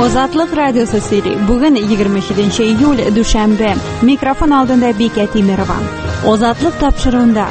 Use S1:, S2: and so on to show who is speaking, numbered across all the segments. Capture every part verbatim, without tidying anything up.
S1: Ozatlık Radyosu seri. Bugün yigirma yedinchi iyul Dushanbe. Mikrofon aldığında Beka Temirova. Ozatlık tapşırığında.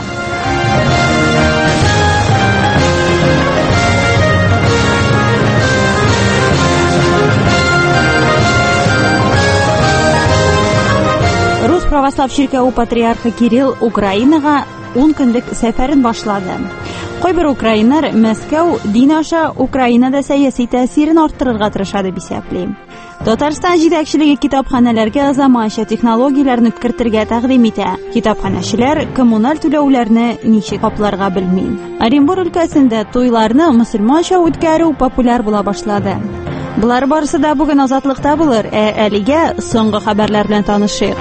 S1: Rus Pravoslav Şirkevi Patriarxı Kirill Ukrainaga on kunlik seferin başladı. Koy bir Ukraynalar Moskva din aşa Ukrainada siyasi təsirini arttırırga tırışadı bisepliyim. Tataristan jedakchiligi kitobxonalarga zamonaviy texnologiyalarni kirtirga taqdim etadi. Kitobxonachilar kommunal to'lovlarni nechik qoplarga bilmaydi. Orenburg o'lkasida to'ylarni musulmoncha o'tkaruv populyar bo'la boshladi. Bular borasida bugun ozodlikda bo'lar. E, aliga so'nggi xabarlar bilan tanishing.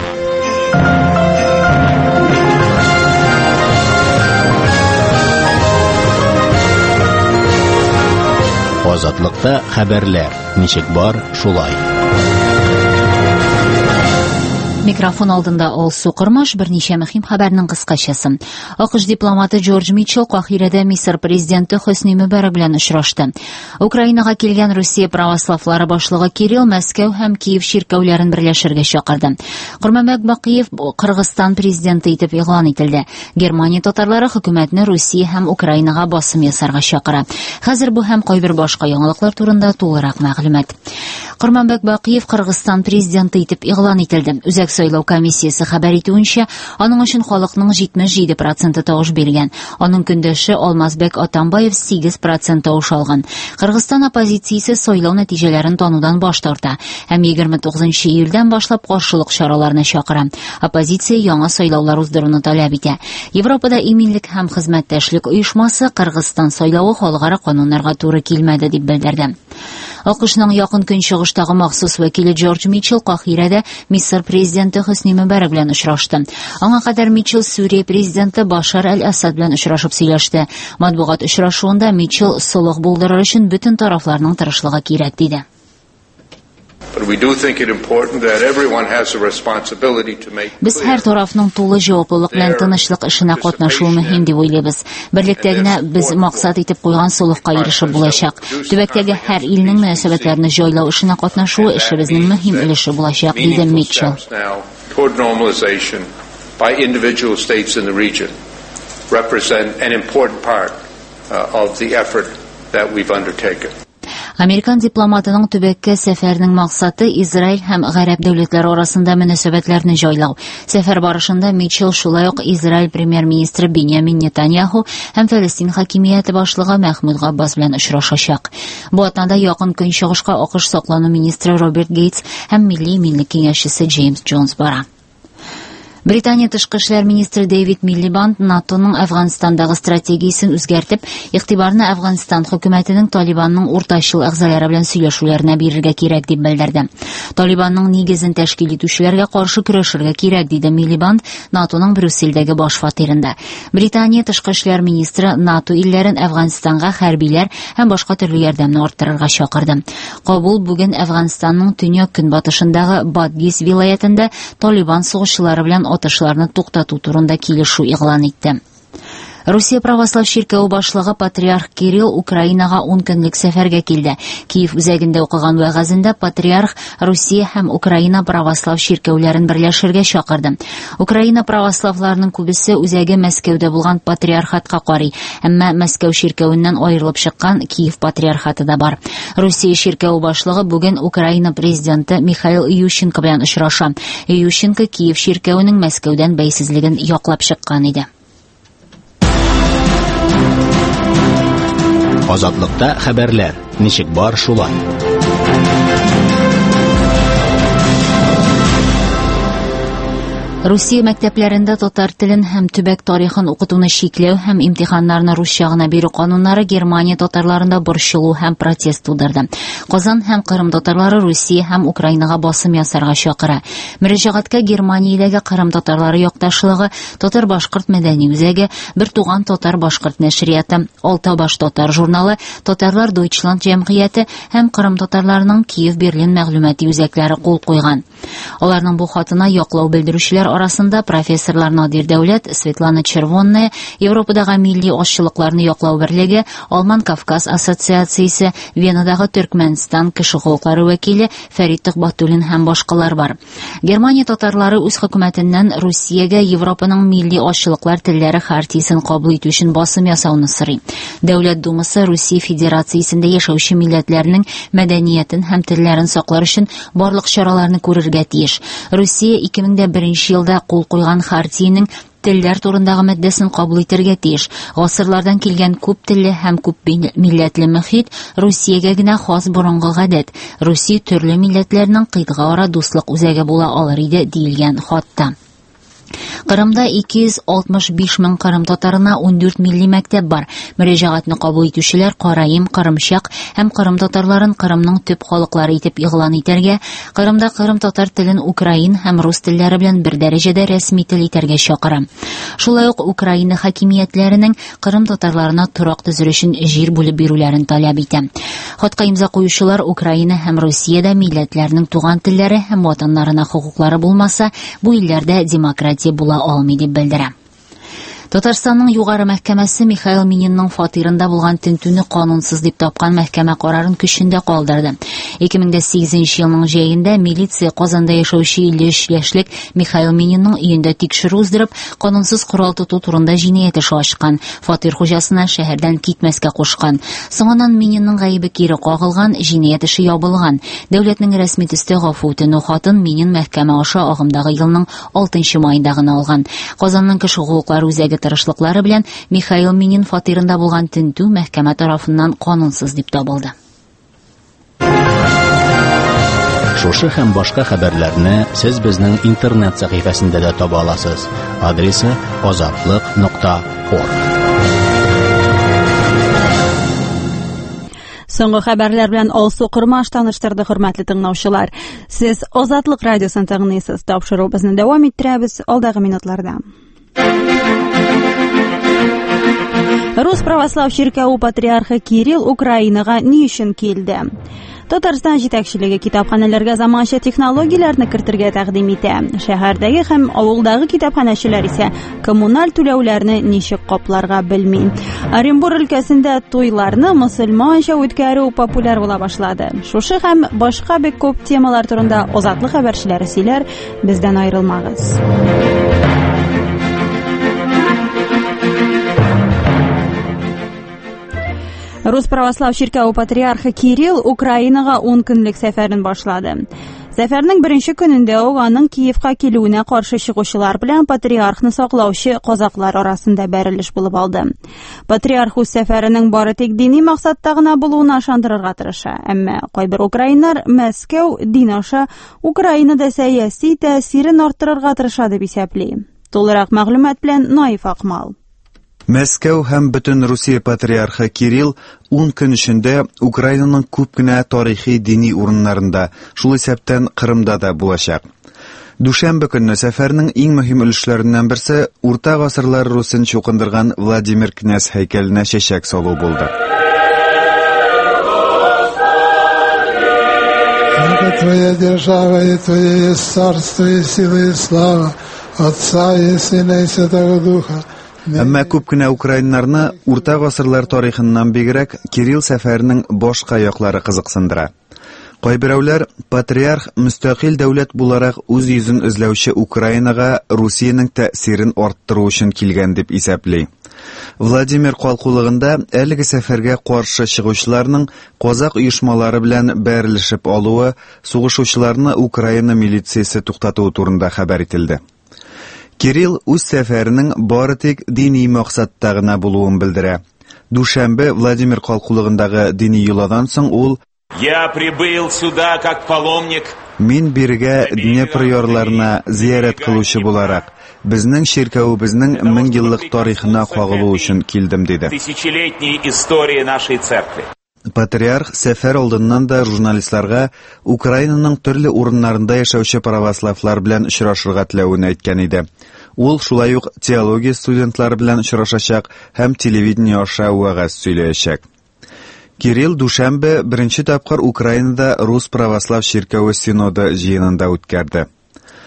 S2: Ozatlıkta haberler. Nişik var, şulay.
S3: Mikrofon aldında ol Suqurmash bir necha muhim xabarning qisqachasi. AQSh diplomati George Mitchell Qohirada Misr prezidenti Hosni Mubarak bilan uchrashdi. Ukrainaga kelgan Rossiya pravoslavlari boshlig'i Kirill Moskva ham Kiyev shirkovlarini birlashtirishga chaqirdi. Qurmanbek Baqiyev Qirg'iziston prezidenti etib e'lon etildi. Germaniya tatarlari hukumatni Rossiya ham Ukrainaga bosim yasarga chaqiradi. Hozir bu ham qo'y bir boshqa yangiliklar turida to'liq ma'lumot. Qurmanbek Baqiyev Qirg'iziston prezidenti etib e'lon etildi. Uzak saylov komissiyasi xabar etuvuncha, onun uchun xalqning yetmish yetti prosenti tovush bergan. Onun kundoshi Olmazbek Atambayev sakkiz prosent tovush olgan. Qirg'iziston opozitsiyasi saylov natijalarini tanuvdan bosh tortdi. Ham yigirma to'qqizinchi iyuldan boshlab qarshilik choralarini chaqiradi. Oppozitsiya yangi saylovlar uzdiruvni talab etadi. Yevropada eminlik ham xizmatdoshlik uyushmasi Qirg'iziston saylovi xalqaro qonunlarga to'g'ri kelmadi deb bildirdi. AQShning yaqin kunchig'ishdagi maxsus vakili George Mitchell Qohirada Misr prezidenti Hosni Mubarak bilan uchrashdi. Anga qadar Mitchell Suriya prezidenti Bashar al-Assad bilan uchrashib so'ylashdi. Matbuot uchrashuvida Mitchell sulh bo'ldirish uchun butun taraflarning tirishligi kerak dedi. Biz har tarafning to'liq javoblik bilan tinchlik ishina qatnashuvi muhim deb o'ylaymiz. Birlikdagina biz maqsad etib qo'ygan sulhga erishib bo'lajak. Tubakdagi har ilning munosabatlarini joylash ishina qatnashuvi ishimizning muhim ulushi bo'lajak dedi Mitchell.
S4: By individual states in the region represent an important part uh, of the effort that we've undertaken.
S3: Amerikan diplomatining tubakka safarining maqsadi Izrail ham g'arab davlatlari orasida munosabatlarni joylash. Safar borishida Mitchell shulayoq Izrail premyer ministri Benyamin Netanyahu ham Falastin hokimiyati boshlig'i Mahmud Abbos bilan uchrashacak. Bu o'tanda yaqin kunchig'ishga AQSh saqlanish ministri Robert Gates ham milliy minlik kengashchisi James Jones bora. Britaniya tashqi ishlar ministri David Miliband NATOning Afg'onistondagi strategiyasini o'zgartib, e'tiborni Afg'oniston hukumatining Talibanning o'rtachilik a'zolari bilan suylashuvlarni berishga kerak deb bildirdi. Talibanning negizini tashkil etuvchilarga qarshi kurashishga kerak dedi Miliband NATOning Brusseldagi bosh fatirida. Britaniya tashqi ishlar ministri NATO illarini Afg'onistonga harbiylar ham boshqa turli yordamni orttirishga chaqirdi. Qabul bugun Afg'onistonning tunyo kunbatishidagi Badghis viloyatida Taliban sug'ushchilari bilan otishlarni to'xtatuv turida kelishuv e'lon etdi. Rossiya Pravoslav Shirkovi boshlig'i Patriarx Kirill Ukrainaga o'n kunlik safarga keldi. Kiyev o'zagida o'qigan va'zida Patriarx Rossiya ham Ukraina Pravoslav Shirkovlarini birlashtirishga chaqirdi. Ukraina pravoslavlarining ko'pisi o'zagi Moskvada bo'lgan patriarxatga qori, ammo Moskva shirkovidan ayrilib chiqqan Kiyev patriarxatida bor. Rossiya Shirkovi boshlig'i bugun Ukraina prezidenti Mikhail Yushchenko bilan uchrashdi. Yushchenko Kiyev shirkovining Moskvadan baysizligini yoqlab chiqqan edi.
S2: Ozatlıkta haberler. Nişik var, şulay.
S3: Rossiya maktablarida tatar tilin ham tubak tarixini o'qituvni cheklav ham imtihonlarni ruschagina beru qonunlari Germaniya tatarlarida burchiluv ham protest tug'dirdi. Qozon ham Qrim tatarlari Rossiya ham Ukrainaga bosim yasarga chaqira. Murojaatga Germaniyadagi Qrim tatarlari yoqdashligi, Tatar Boshqirt madaniy o'zagi, bir tug'an Tatar Boshqirt nashriyati, Oltobosh Tatar jurnali, Tatarlar Deutschland jamiyati ham Qrim tatarlarining Kiyev Berlin ma'lumotli o'zaklari qo'l qo'ygan. Ularning bu xatini yoqlov bildiruvchilar арасында профессорлар Надир Дәүләт, Светлана Червонная, Европадагы милли ашчылыкларны яклау берлеге, Алман Кавказ ассоциациясе, Венадагы Төркмәнстан кеше хукуклары вәкиле Фәрит Төхбатуллин һәм башкалар бар. Германия татарлары үз хөкүмәтеннән Русиягә Европаның милли ашчылыклар телләре хартиясын кабул итү өчен басым ясауны сорый. Дәүләт думасы Русия Федерациясендә яшәүче милләтләрнең мәдәниятен һәм телләрен саклар өчен барлык чараларны күрергә тиеш. Русия ике мең дә беренче елда кул куйган хартиянең телләр турындагы маддәсен кабул итәргә тиеш. Гасырлардан килгән күп телле һәм күп милләтле мөхит Русиягә генә хас борынгы гадәт. Русия төрле милләтләрнең кыйтга-ара дуслык үзәге була алыр иде диелгән хатта. Кырымда ике йөз алтмыш биш мең кырым татарына ун дүрт милли мәктәп бар. Мөрәҗәгатьне кабул итүчеләр Караим, Кырымчак һәм Кырым татарларын Кырымның төп халыклары итеп игълан итәргә, Кырымда кырым татар телен украин һәм рус телләре белән бер дәрәҗәдә рәсми тел итәргә чакыра. Шулай ук Украина хакимиятләренең Кырым татарларына торак төзер өчен җир бүлеп бирүләрен таләп итә. Хатка имза куючылар Украина һәм Русиядә милләтләрнең туган телләре һәм ватаннарына хокуклары булмаса, бу илләрдә демократия була алмый дип белдерә. Татарстанның югары мәхкәмәсе Михаил Мининның фатирында булган тентүне канунсыз дип тапкан мәхкәмә карарын көчендә калдырды. ике мең дә сигезенче елның җәендә милиция Казанда яшәүче илле өч яшьлек Михаил Мининның өендә тикшерү уздырып, канунсыз корал тоту турында җинаять эше ачкан, фатир хуҗасына шәһәрдән китмәскә кушкан. Соңыннан Мининның гаебе кире кагылган, җинаять эше ябылган. Дәүләтнең рәсми төстә гафу үтенү хатын Минин мәхкәмә аша агымдагы елның алтынчы маенда гына алган. Казанның кеше хукуклары үзәге тырышлыклары белән Михаил Минин фатирында булган тентү мәхкәмә тарафыннан канунсыз дип табылды.
S2: Шушы һәм башка хәбәрләрне сез безнең интернет сәхифәсендә дә таба аласыз. Адресы азатлык нокта орг.
S1: Соңгы хәбәрләр белән Алсу Кырмаш таныштырды, хөрмәтле тыңлаучылар. Сез Азатлык радиосын тыңлыйсыз. Тапшыруыбызны дәвам иттерәбез алдагы минутларда. Рус православ чиркәү патриархы Кирилл Украинага ни өчен килде? Татарстан җитәкчелеге китапханәләргә заманча технологияләрне кертергә тәкъдим итә. Шәһәрдәге һәм авылдагы китапханәчеләр исә коммуналь түләүләрне ничек капларга белми. Оренбур өлкәсендә туйларны мөселманча үткәрү популяр була башлады. Шушы һәм башка бик күп темалар турында Азатлык хәбәрчеләре сөйләр, бездән аерылмагыз. Рус православ чиркәү патриархы Кирилл Украинага ун көнлек сәфәрен башлады. Сәфәрнең беренче көнендә үк аның Киевка килүенә каршы чыгучылар белән патриархны саклаучы казаклар арасында бәрелеш булып алды. Патриарх үз сәфәренең бары тик дини максатта гына булуына ышандырырга тырыша, әмма кайбер украиннар Мәскәү дин аша Украинада сәяси тәэсирен арттырырга тырыша дип исәпли. Тулырак мәгълүмат белән Наиф Акмал.
S5: Мәскәү һәм бөтен Русия патриархы Кирилл ун көн эчендә Украинаның күп кенә тарихи дини урыннарында, шул исәптән Кырымда да булачак. Дүшәмбе көнне сәфәрнең иң мөһим өлешләреннән берсе урта гасырлар русын чукындырган Владимир князь һәйкәленә чәчәк салу булды.
S6: Твоя держава и твое есть царство и сила и слава Отца и Сына и Святого Духа.
S5: Әмма күп кенә украиннарны урта гасырлар тарихыннан бигрәк Кирилл сәфәренең башка яклары кызыксындыра. Кайберәүләр патриарх мөстәкыйль дәүләт буларак үз йөзен эзләүче Украинага Русиянең тәэсирен арттыру өчен килгән дип исәпли. Владимир калкулыгында әлеге сәфәргә каршы чыгучыларның казак оешмалары белән бәрелешеп алуы, сугышучыларны Украина милициясе туктатуы турында хәбәр ителде. Кирилл үз сәфәренең бары тик дини максатта гына булуын белдерә. Дүшәмбе Владимир калкулыгындагы дини юладан соң ул
S7: Я прибыл сюда как паломник.
S5: Мин биргә Днепр ярларына зиярат кылучы буларак, безнең ширкәүбезнең мең еллык тарихына кагылу өчен килдем диде.
S7: Тысячелетней истории нашей церкви.
S5: Патриарх сәфәр алдыннан да журналистларга Украинаның төрле урыннарында яшәүче православлар белән очрашырга теләвен әйткән иде. Ул шулай ук теология студентлары белән очрашачак һәм телевидение аша вәгазь сөйләячәк. Кирилл дүшәмбе беренче тапкыр Украинада Рус православ чиркәүе синоды җыенында үткәрде.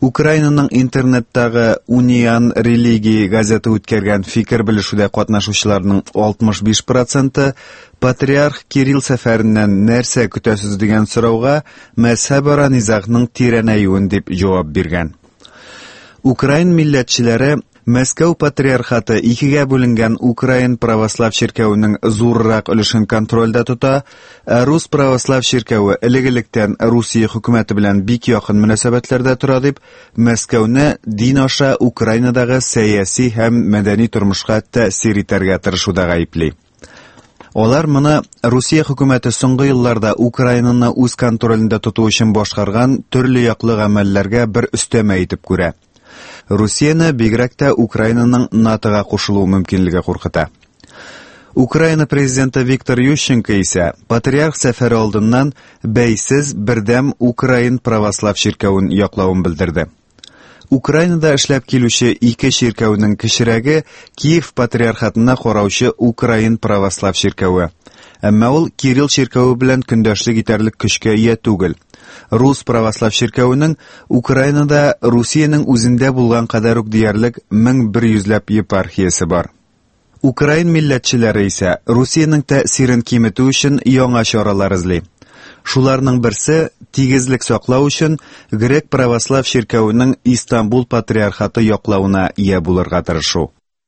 S5: Украинаның интернеттагы Union Религии газеты үткәргән фикер белешүдә катнашучыларның алтмыш биш проценты патриарх Кирилл сәфәреннән нәрсә көтәсез дигән сорауга мәзһәбара низагның тирәнәюен дип җавап биргән. Украин милләтчеләре Мәскәү патриархаты икегә бүленгән Украин православ чиркәвенең зуррак өлешен контрольдә тота, ә Рус православ чиркәве элек-электән Русия хөкүмәте белән бик якын мөнәсәбәтләрдә тора дип, Мәскәүне дин аша Украинадагы сәяси һәм мәдәни тормышка тәэсир итәргә тырышуда гаепли. Алар моны Русия хөкүмәте соңгы елларда Украинаны үз контролендә тоту өчен башкарган төрле яклы гамәлләргә бер өстәмә итеп күрә. Русияны бигрәк тә Украинаның НАТОга кушылу мөмкинлеге куркыта. Украина президенты Виктор Ющенко исә патриарх сәфәре алдыннан бәйсез бердәм Украин православ чиркәвен яклавын белдерде. Украинада эшләп килүче ике чиркәвенең кечерәге Киев патриархатына караучы Украин православ чиркәве. Әмма ул Кирилл чиркәве белән көндәшлек итәрлек көчкә ия түгел. Рус православ чиркәвенең Украинада Русиянең үзендә булган кадәр үк диярлек мең бер йөзләп епархиясе бар. Украин милләтчеләре исә Русиянең тәэсирен киметү өчен яңа чаралар эзли. Шуларның берсе тигезлек саклау өчен грек православ чиркәвенең Истанбул патриархаты яклауына ия булырга тырышу.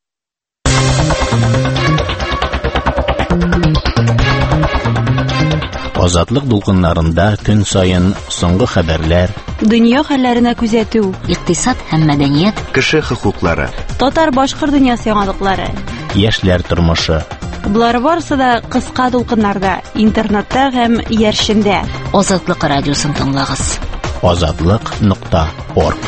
S2: Азатлык дулкыннарында көн сайын соңгы хәбәрләр,
S1: дөнья хәлләренә күзәтү,
S3: икътисад һәм мәдәният,
S5: кеше хокуклары,
S1: татар-башкорт дөньясы яңалыклары,
S2: яшьләр тормышы.
S1: Булар барысы да кыска дулкыннарда, интернетта һәм яршендә.
S3: Азатлык радиосын тыңлагыз.
S2: азатлык нокта орг.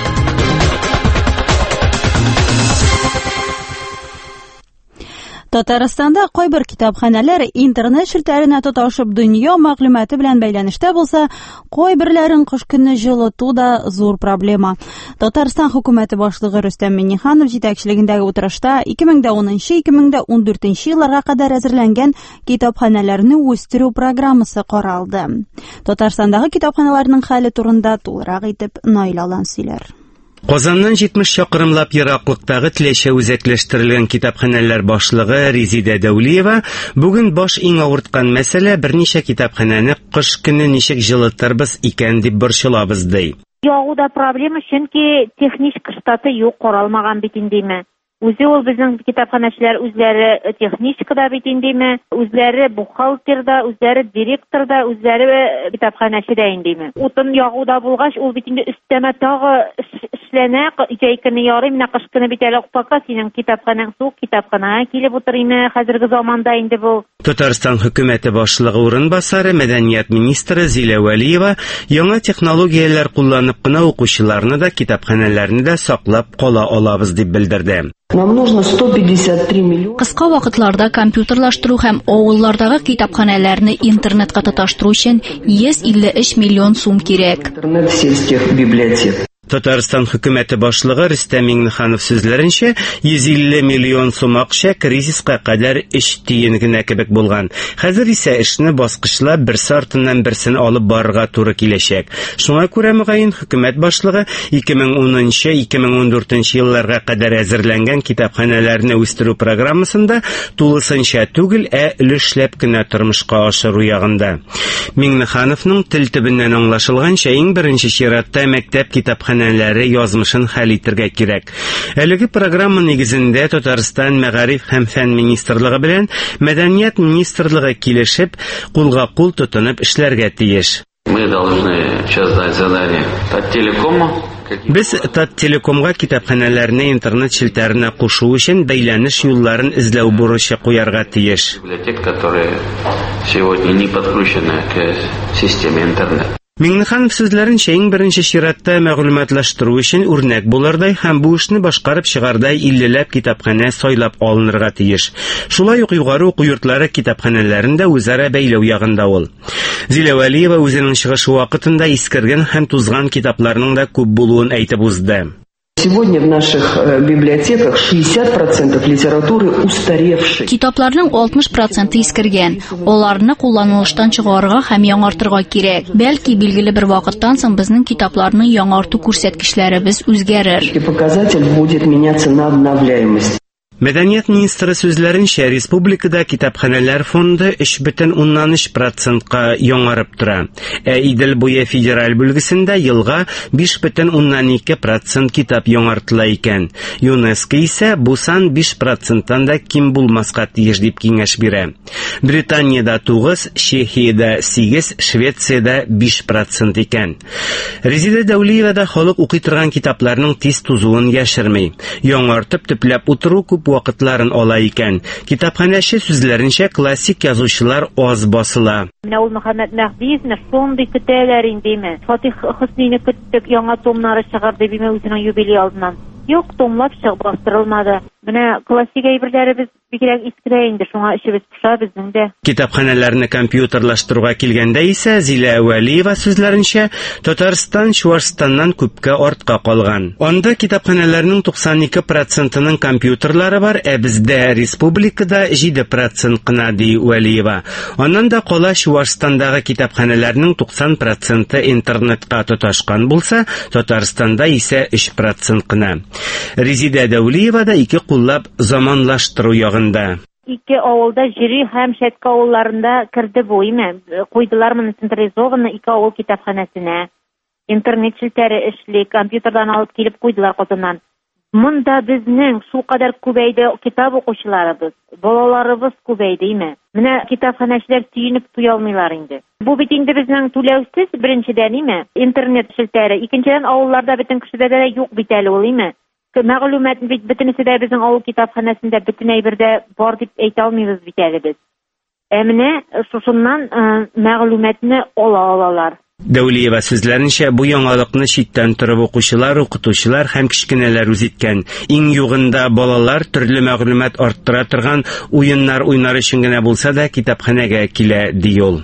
S1: Татарстанда кайбер китапханәләр интернет шелтәренә тоташып дөнья мәгълүматы белән бәйләнештә булса, кайберләрен кыш көнне җылыту да зур проблема. Татарстан хөкүмәте башлыгы Рөстәм Миңнеханов җитәкчелегендәге утырышта ике мең унынчы - ике мең ундүртенче елларга кадәр әзерләнгән китапханәләрне үстерү программасы каралды. Татарстандагы китапханаларның хәле турында тулырак итеп Наил Алан сөйләр.
S8: Казаннан җитмеш чакрымлап ераклыктагы Теләчә үзәкләштерелгән китапханәләр башлыгы Резидә Дәүлиева бүген баш иң авырткан мәсьәлә берничә китапханәне кыш көне ничек җылытырбыз икән дип борчылабыз ди.
S9: Ягуда проблема, чөнки техник штаты юк, каралмаган бит индеме. Үзе ул безнең китапханәчеләр үзләре техникада бит индеме, үзләре бухгалтерда, үзләре директорда, үзләре китапханәчедә индеме. Утын ягуда булгач, ул бит инде өстәмә тагы эшләнә, җәйкене ярый, менә кыш көне бит әле пока синең китапханаң сук, китапханага килеп утырыймы хәзерге заманда инде бу.
S8: Татарстан хөкүмәте башлыгы урынбасары, мәдәният министры Зилә Вәлиева яңа технологияләр кулланып кына укучыларны да, китапханәләрне дә саклап кала алабыз дип белдерде.
S10: Кыска вакытларда компьютерлаштыру һәм авыллардагы китапханәләрне интернетка тоташтыру өчен йөз илле өч миллион сум кирәк.
S8: Татарстан хөкүмәте башлыгы Рөстәм Миңнеханов сүзләренчә, йөз илле миллион сум акча кризиска кадәр эш тиен генә кебек булган. Хәзер исә эшне баскычлап берсе артыннан берсен алып барырга туры киләчәк. Шуңа күрә мөгаен хөкүмәт башлыгы ике мең унынчы - ике мең ундүртенче елларга кадәр әзерләнгән китапханәләрне үстерү программасында тулысынча түгел, ә өлешләп кенә тормышка ашыру ягында. Миңнехановның тел төбеннән аңлашылганча, иң беренче чиратта мәктәп китапханәләре язмышын хәл итәргә кирәк. Әлеге программа нигезендә Татарстан Мәгариф һәм фән министрлыгы белән Мәдәният министрлыгы килешеп, кулга-кул тотынып эшләргә тиеш.
S11: Мы должны создать задание Таттелекома.
S8: Без Таттелекомга китапханәләрне интернет челтәренә кушу өчен бәйләнеш юлларын эзләү бурычы куярга тиеш.
S11: Библиотек, которые сегодня не подключены к системе интернет.
S8: Миңнеханов сүзләренчә, иң беренче чиратта мәгълүматлаштыру өчен үрнәк булырдай һәм бу эшне башкарып чыгардай иллеләп китапханә сайлап алынырга тиеш. Шулай ук югары уку йортлары китапханәләрендә үзара бәйләү ягында ул. Зилә Вәлиева үзенең чыгышы вакытында искергән һәм тузган китапларның да күп булуын әйтеп узды.
S12: Сегодня в наших библиотеках шестьдесят процентов литературы устаревшей.
S10: Китапларның алтмыш проценты искергән. Аларны кулланылыштан чыгарырга һәм яңартырга кирәк. Бәлки билгеле бер вакыттан соң безнең китапларны яңарту күрсәткечләребез үзгәрер.
S12: Показатель будет меняться на обновляемость.
S8: Мәдәният министры сүзләренчә, республикада китапханәләр фонды өч бөтен уннан өч процентка яңарып тора. Ә Идел буе федераль бүлгесендә елга биш бөтен уннан ике процент китап яңартыла икән. ЮНЕСКО исә бу сан биш проценттан да ким булмаска тиеш дип киңәш бирә. Британияда тугыз, Чехиядә сигез, Швециядә биш процент икән. Резида Дәүлиева да халык укый торган китапларның тиз тузуын яшерми. Яңартып төпләп утыру күп вакытларын ала икән. Китапханәче сүзләренчә, классик язучылар аз басыла.
S9: Менә ул Мөхәммәд Мәхдиевне шундый көтәләр индеме? Фатих Хөснейне көттек, яңа томнары чыгарды биме үзенең юбилей алдыннан. Юк, томлап чыгып бастырылмады. Менә классик әйберләребез бигрәк искерә инде, шуңа эшебез пыша безнең дә.
S8: Китапханәләрне компьютерлаштыруга килгәндә исә Зилә Вәлиева сүзләренчә, Татарстан Чуашстаннан күпкә артка калган. Анда китапханәләрнең туксан ике процентының компьютерлары бар, ә бездә республикада җиде процент кына, ди Вәлиева. Аннан да кала Чуашстандагы китапханәләрнең туксан проценты интернетка тоташкан булса, Татарстанда исә өч процент кына. Резида Дәүлиева да ике куллап заманлаштыру ягында.
S9: Ике авылда Җири һәм Шәтка авылларында керде бу име. Куйдылар моны централизованно ике авыл китапханәсенә. Интернет челтәре эшли, компьютердан алып килеп куйдылар Казаннан. Монда безнең шул кадәр күбәйде китап укучыларыбыз, балаларыбыз күбәйде име. Менә китапханәчеләр сөенеп туя алмыйлар инде. Бу бит инде безнең түләүсез беренчедән име, интернет челтәре, икенчедән авылларда бөтен кешедә дә юк бит әле ул име. Мәгълүмат бит бөтенесе дә безнең авыл китапханәсендә бөтен әйбердә бар дип әйтә алмыйбыз бит әле без. Ә менә шушыннан мәгълүматны ала алалар.
S8: Дәүлиева сүзләренчә, бу яңалыкны читтән торып укучылар, укытучылар һәм кичкенәләр үз иткән. Иң югында балалар төрле мәгълүмат арттыра торган уеннар уйнар өчен генә булса да китапханәгә килә, ди ул.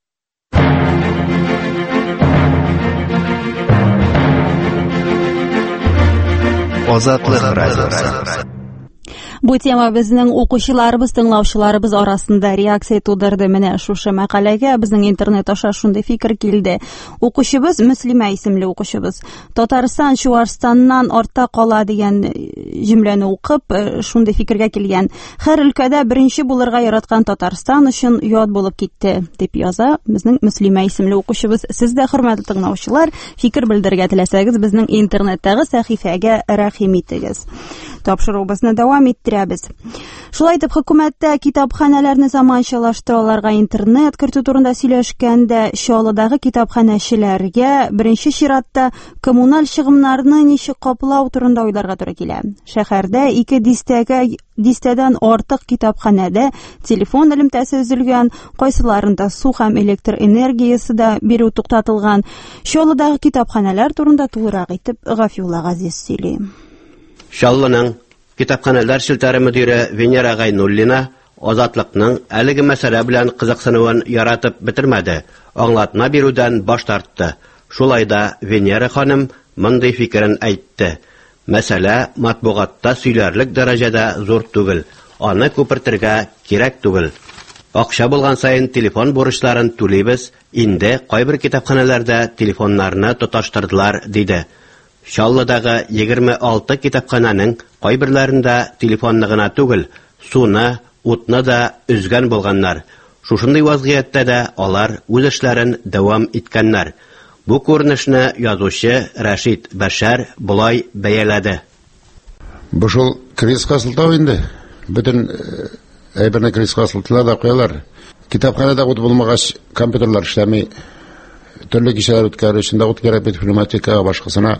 S5: Азатлык радиосы.
S1: Бу тема безнең укучыларыбыз, тыңлаучыларыбыз арасында реакция тудырды. Менә шушы мәкаләгә безнең интернет аша шундый фикер килде. Укучыбыз, Мөслимә исемле укучыбыз, Татарстан Чуашстаннан артта кала дигән җөмләне укып, шундый фикергә килгән. Һәр өлкәдә беренче булырга яраткан Татарстан өчен ят булып китте, дип яза безнең Мөслимә исемле укучыбыз. Сез дә, хөрмәтле тыңлаучылар, фикер белдергә теләсәгез, безнең интернеттагы сәхифәгә рәхим итегез. Тапшыруыбызны дәвам иттерәбез. Шулай итеп, хөкүмәттә китапханәләрне заманчалаштыруларга интернет кертү турында сөйләшкәндә, Чаллыдагы китапханәчеләргә беренче чиратта коммуналь чыгымнарны ничек каплау турында уйларга туры килә. Шәһәрдә ике дистәгә дистәдән артык китапханәдә телефон элемтәсе өзелгән, кайсыларында су һәм электр энергиясе дә бирү туктатылган. Чаллыдагы китапханәләр турында тулырак итеп Гафиулла Газиз сөйли.
S13: Чаллының китапханәләр шелтәре мөдире Венера Гайнуллина Азатлыкның әлеге мәсьәлә белән кызыксынуын яратып бетермәде, аңлатма бирүдән баш тартты. Шулай да Венера ханым мондый фикерен әйтте. Мәсьәлә матбугатта сөйләрлек дәрәҗәдә зур түгел, аны күпертергә кирәк түгел. Акча булган сайын телефон бурычларын түлибез, инде кайбер китапханәләрдә телефоннарны тоташтырдылар, диде. Чаллыдагы егерме алты китапхананың кайберләрендә телефонны гына түгел, суны, утны да үзгән булганнар. Шушындый вазгыятьтә дә алар үз эшләрен дәвам иткәннәр. Бу күренешне язучы Рәшит Бәшәр булай бәяләде.
S14: Бу шул кризиска сылтау инде. Бөтен әйберне кризиска сылтыла да куялар. Китапханада ут булмагач компьютерлар эшләми, төрле кичәләр үткәрү өчен дә ут кирәк бит, информатикага башкасына.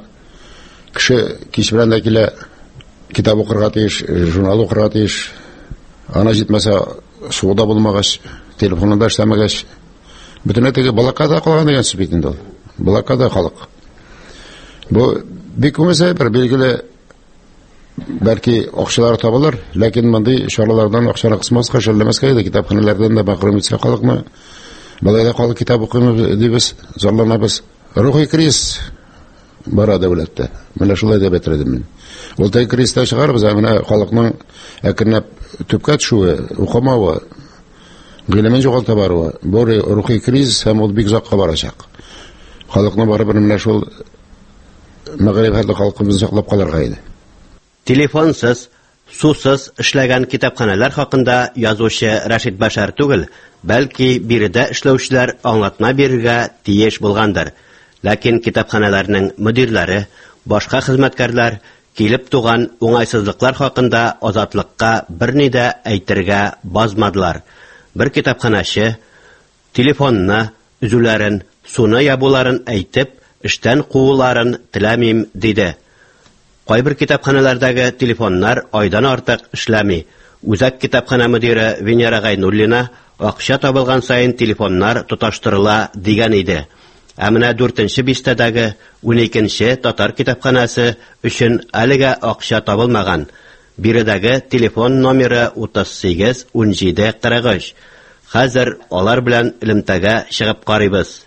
S14: Кеше кич белән дә килә, китап укырга тиеш, журнал укырга тиеш. Ана җитмәсә, суда булмагач, телефонында эшләмәгәч, бөтенләй теге балакада калган дигән сүз бит инде ул. Балакада халык. Бу бик күңелсез бер билгеле, бәлки акчалар табылыр, ләкин мондый чаралардан акчаны кысмаска, шәрләмәскә иде, китапханәләрдән дә мәхрүм итсә халыкны. Балайда халык китап укымый дибез, зарланабыз. Рухи кризис бара дәүләттә. Менә шулай дип әйтәдем мин. Ул тай креста чыгарбыз, менә халыкның әкренләп төпкә төшүе, укымавы, гыйлемен югалта баруы, бу рухи кризис һәм ул бик озакка барачак. Халыкны барыбер менә шул мәгъриб хәлле халкыбызны саклап калырга иде.
S13: Телефонсыз, сусыз эшләгән китапханәләр хакында язучы Рашид Башар түгел, бәлки биредә эшләүчеләр аңлатма бирергә тиеш булгандыр. Ләкин китапханәләрнең мөдирләре, башка хезмәткәрләр килеп туган уңайсызлыклар хакында Азатлыкка берни дә әйтергә базмадылар. Бер китапханәче телефонны үзүләрен, суны ябуларын әйтеп, эштән кууларын теләмим диде. Кайбер китапханәләрдәге телефоннар айдан артык эшләми. Үзәк китапхана мөдире Венера Гайнуллина акча табылган сайын телефоннар тоташтырыла дигән иде. Ә менә дүртенче бистәдәге уникенче татар китапханасы өчен әлегә акча табылмаган. Биредәге телефон номеры утыз сигез ун җиде кырык өч. Хәзер алар белән элемтәгә чыгып карыйбыз.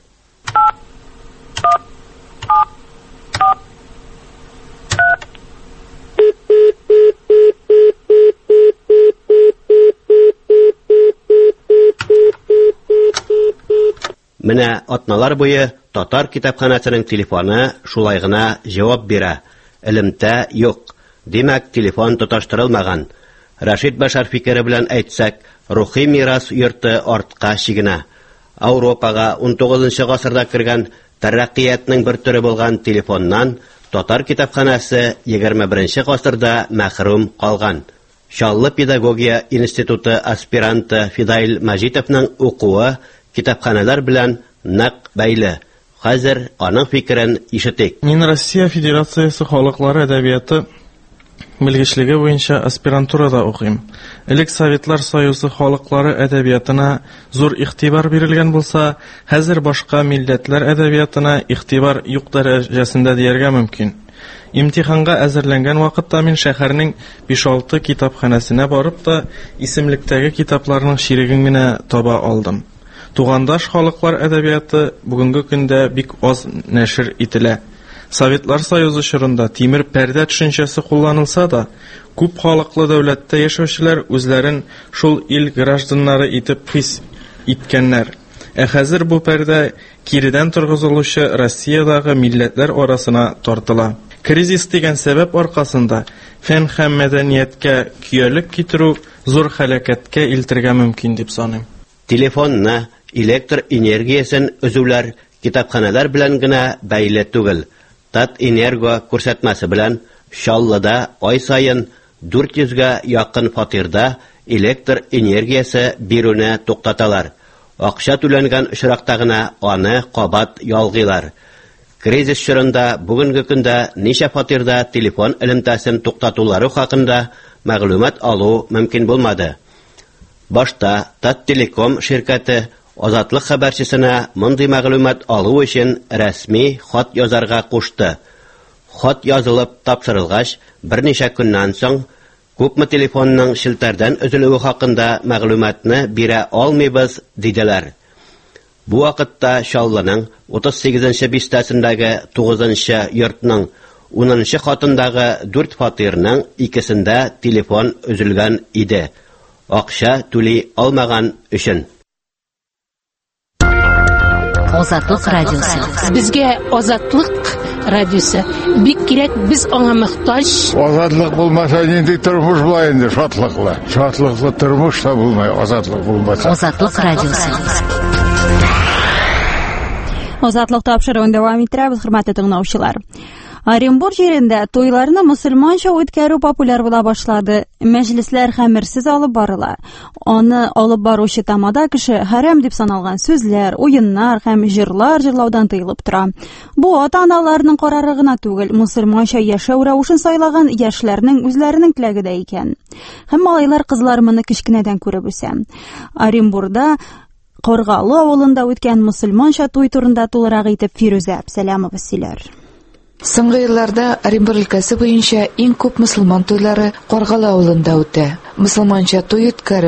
S13: Менә атналар буе татар китапханасының телефоны шулай гына җавап бирә. Элемтә юк. Димәк, телефон тоташтырылмаган. Рашид Башар фикере белән әйтсәк, рухи мирас йорты артка чигенә. Европага ун тугызынчы гасырда кергән тәрәккыятның бер төре булган телефоннан татар китапханасы егерме беренче гасырда мәхрүм калган. Шаллы педагогия институты аспиранты Фидаил Мәҗитовның укуы китапханалар белән нәк бәйле. Хәзер аның фикерен ишетик.
S15: Мин Россия Федерациясе халыклар әдәбияты белгечлеге буенча аспирантурада укыйм. Элек Советлар Союзы халыклары әдәбиятына зур игътибар бирелгән булса, хәзер башка милләтләр әдәбиятына игътибар юк дәрәҗәсендә дияргә мөмкин. Имтиханга әзерләнгән вакытта мин шәһәрнең биш-алты китапханәсенә барып та исемлектәге китапларның ширеген генә таба алдым. Тугандаш халыклар әдәбияты бүгенге көндә бик аз нәшер ителә. Советлар Союзы чорында тимер пәрдә төшенчәсе кулланылса да, күп халыклы дәүләттә яшәүчеләр үзләрен шул ил гражданнары итеп хис иткәннәр. Ә хәзер бу пәрдә киридән торгызылучы Россиядагы милләтләр арасына тартыла. Кризис дигән сәбәп аркасында фән һәм мәдәнияткә көялек китерү зур һәлакәткә илтергә мөмкин дип саныйм.
S13: Телефонны, электр энергиясен өзүләр китапханалар белән генә бәйле түгел. Тат энерго күрсәтмәсе белән Шаллыда ай сайын дүрт йөзгә якын фатирда электр энергиясе бирүне туктаталар. Акча түләнгән очракта гына аны кабат ялгыйлар. Кризис чорында бүгенге көндә ничә фатирда телефон элемтәсен туктатулары хакында мәгълүмат алу мөмкин булмады. Башта Тат Телеком ширкәте Азатлык хәбәрчесенә мондый мәгълүмат алу өчен рәсми хат язарга кушты. Хат язылып тапшырылгач, берничә көннән соң күпме телефонның шелтәрдән өзелүе хакында мәгълүматны бирә алмыйбыз диделәр. Бу вакытта Шаллының утыз сигезенче бистәсендәге тугызынчы йортның унынчы хатындагы дүрт фатирның икесендә телефон өзелгән иде. Акча түли алмаган өчен.
S3: Азатлык радиосы.
S16: Безгә Азатлык радиосы бик кирәк, без аңа мохтаҗ.
S6: Азатлык булмаса нинди тормыш була инде, шатлыклы. Шатлыклы тормыш та булмай, азатлык булмаса.
S3: Азатлык радиосы.
S1: Азатлык тапшыруын дәвам иттерәбез, хөрмәтле тыңлаучылар. Оренбур җирендә туйларны мусульманча үткәрү популяр була башлады. Мәҗлесләр хәмерсез алып барыла. Аны алып баручы тамада кеше хәрам дип саналган сүзләр, уеннар һәм җырлар җырлаудан тыелып тора. Бу ата-аналарның карары гына түгел, мусульманча яшәү рәвешен сайлаган яшьләрнең үзләренең теләге дә икән. Һәм малайлар, кызлар моны кечкенәдән күреп үсә. Оренбурда Коргалы авылында үткән мусульманча туй турында тулырак итеп Фирүзә Әбсәләмова сөйләр.
S17: Соңгы елларда Оренбур өлкәсе буенча иң күп мусульман туйлары Коргалы авылында үтә. Мусульманча туй үткәрү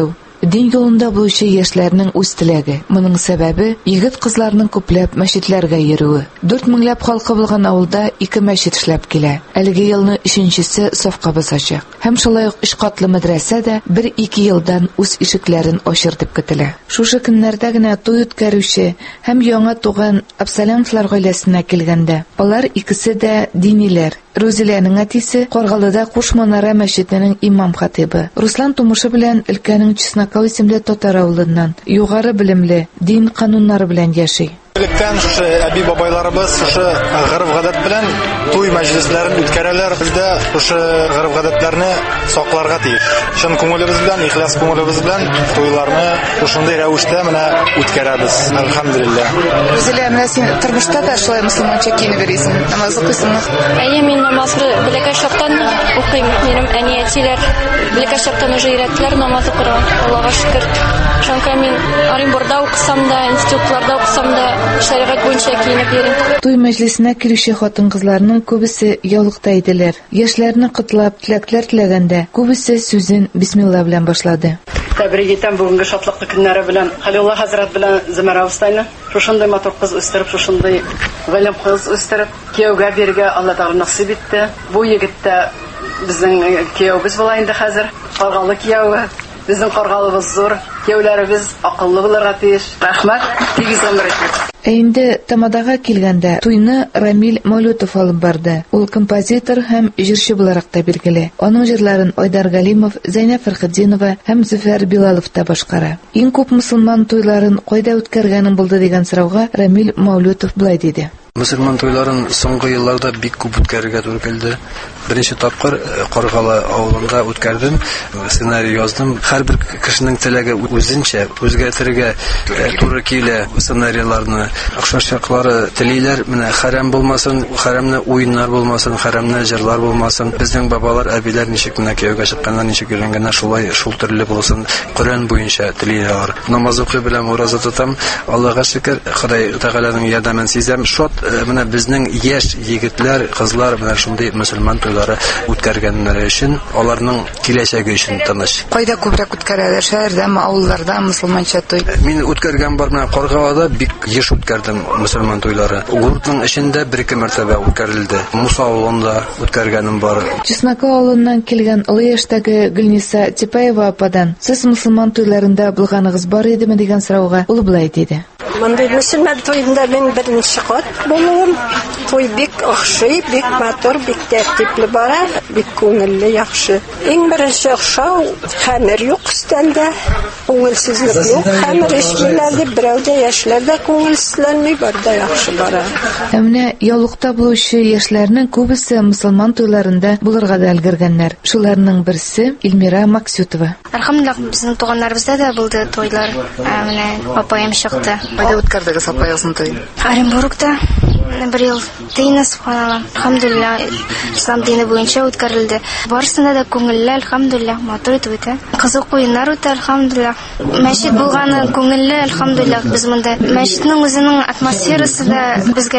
S17: дин юлында булучы яшьләрнең үз теләге. Моның сәбәбе егет кызларның күпләп мәчетләргә йөрүе. дүрт меңләп халкы булган авылда ике мәчет эшләп килә. Әлеге елны өченчесе сафка басачак. Һәм шулай ук өч катлы мәдрәсә дә бер-ике елдан үз ишекләрен ачыр дип көтелә. Шушы көннәрдә генә туй үткәрүче һәм яңа туган Абсалямовлар гаиләсенә килгәндә, алар икесе дә диниләр. Розиләнең әтисе Каргалыда Куш Манара мәчетенең имам хатибы. Руслан тумышы белән өлкәнең Чеснокол исемле татар авылыннан югары белемле, дин кануннары белән яши.
S18: Электән шушы әби бабайларыбыз шушы гырыф-гадәт белән туй мәҗлесләрен үткәрәләр. Без дә шушы гырыф-гадәтләрне сакларга тиеш. Чын күңелебез белән, ихлас күңелебез белән туйларны шушындый рәвештә менә үткәрәбез. Әлхәмдулиллаһ.
S17: Розилә, менә син тормышта да шулай мөселманча киенеп йөрисең. Намаз укыйсыңмы?
S19: Әйе, мин намазны бәләкәй чактан укыйм. Минем әни-әтиләр бәләкәй чактан уже өйрәттеләр намаз укырга. Аллага шөкер. Чөнки мин Оренбургда укысам да, институтларда укысам да шәригать буенча киенеп йөрим.
S17: Туй мәҗлесенә килүче хатын-кызларның күбесе яулыкта иделәр. Яшьләрне котлап, теләкләр теләгәндә, күбесе сүзен бисмилла белән башлады.
S20: Тәбрик итәм бүгенге шатлыклы көннәре белән Халилулла хәзрәт белән Зөмәрә абыстайны. Шушындый матур кыз үстереп, шушындый галим кыз үстереп, кияүгә биргә Алла Тәгалә насыйп итте. Бу егеттә безнең кияүбез була инде хәзер. Каргалы кияү. Безнең каргалыбыз зур. Кияүләребез акыллы булырга тиеш. Рәхмәт. Тигез гомер итегез.
S17: Ә инде Тамадага килгәндә туйны Рамил Мәүлүтов алып барды. Ул композитор һәм җырчы буларак та билгеле. Аның җырларын Айдар Галимов, Зәйнәп Фәрхетдинова һәм Зөфәр Билалов та башкара. Иң күп мусульман туйларын кайда үткәргәнең булды дигән сорауга Рамил Мәүлүтов булай диде.
S21: Мөселман туйларын соңгы елларда бик күп үткәрергә туры килде. Беренче тапкыр Каргалы авылында үткәрдем, сценарий яздым. Һәрбер кешенең теләге үзенчә, үзгәртергә туры килә сценарийларны. Охшаш чаклары телиләр, менә хәрәм булмасын, хәрәмне уеннар булмасын, хәрәмне җырлар булмасын. Безнең бабалар, әбиләр ничек менә кияүгә чыкканнар, ничек йөргәннәр, шулай шул төрле булсын. Коръән буенча телиләр. Намаз укый белән ураза тотам. Аллага шөкер, Ходай Тәгаләнең ярдәмен сизәм. Шот менә безнең яшь егетләр, кызлар менә шундый мөселман туйлары үткәргәннәре өчен, аларның киләчәге өчен тыныч.
S17: Кайда күбрәк үткәрәләр? Шәһәрдәме, авылларда мөселманча туй?
S21: Мин үткәргән бар менә Каргалада бик еш үткәрдем мөселман туйлары. Гуртның эчендә бер-ике мәртәбә үткәрелде. Муса авылында үткәргәнем бар.
S17: Чеснокол авылыннан килгән олы яшьтәге Гөлниса Типаева ападан сез мөселман туйларында булганыгыз бар идеме дигән сорауга ул булай диде.
S22: Мондай мөселман туйында мин беренче кат булуым. Туй бик охшый, бик матур, бик тәртипле бара, бик күңелле, яхшы. Иң беренче охшау, хәмер юк өстәлдә, күңелсезлек юк, хәмер эчмиләр дип берәүдә яшьләрдә күңелсезләнми, барда яхшы бара.
S17: Менә яулыкта булучы яшьләрнең күбесе мөселман туйларында булырга да өлгергәннәр. Шуларның берсе Илмира Максютова.
S23: Әлхәмдулиллах, безнең туганнарыбызда да булды туйлар. Менә апаем чыкты.
S17: Кайда үткәрдегез апаегызның туйын?
S23: Оренбургта. Бер ел дины субханалла. Әлхәмдулиллах, ислам дине буенча үткәрелде. Барысында да күңелле, әлхәмдулиллах, матур итеп үтә. Кызык уеннар үтә, әлхәмдулиллах. Мәчет булганы күңелле, әлхәмдулиллах. Без монда мәчетнең үзенең атмосферасы да безгә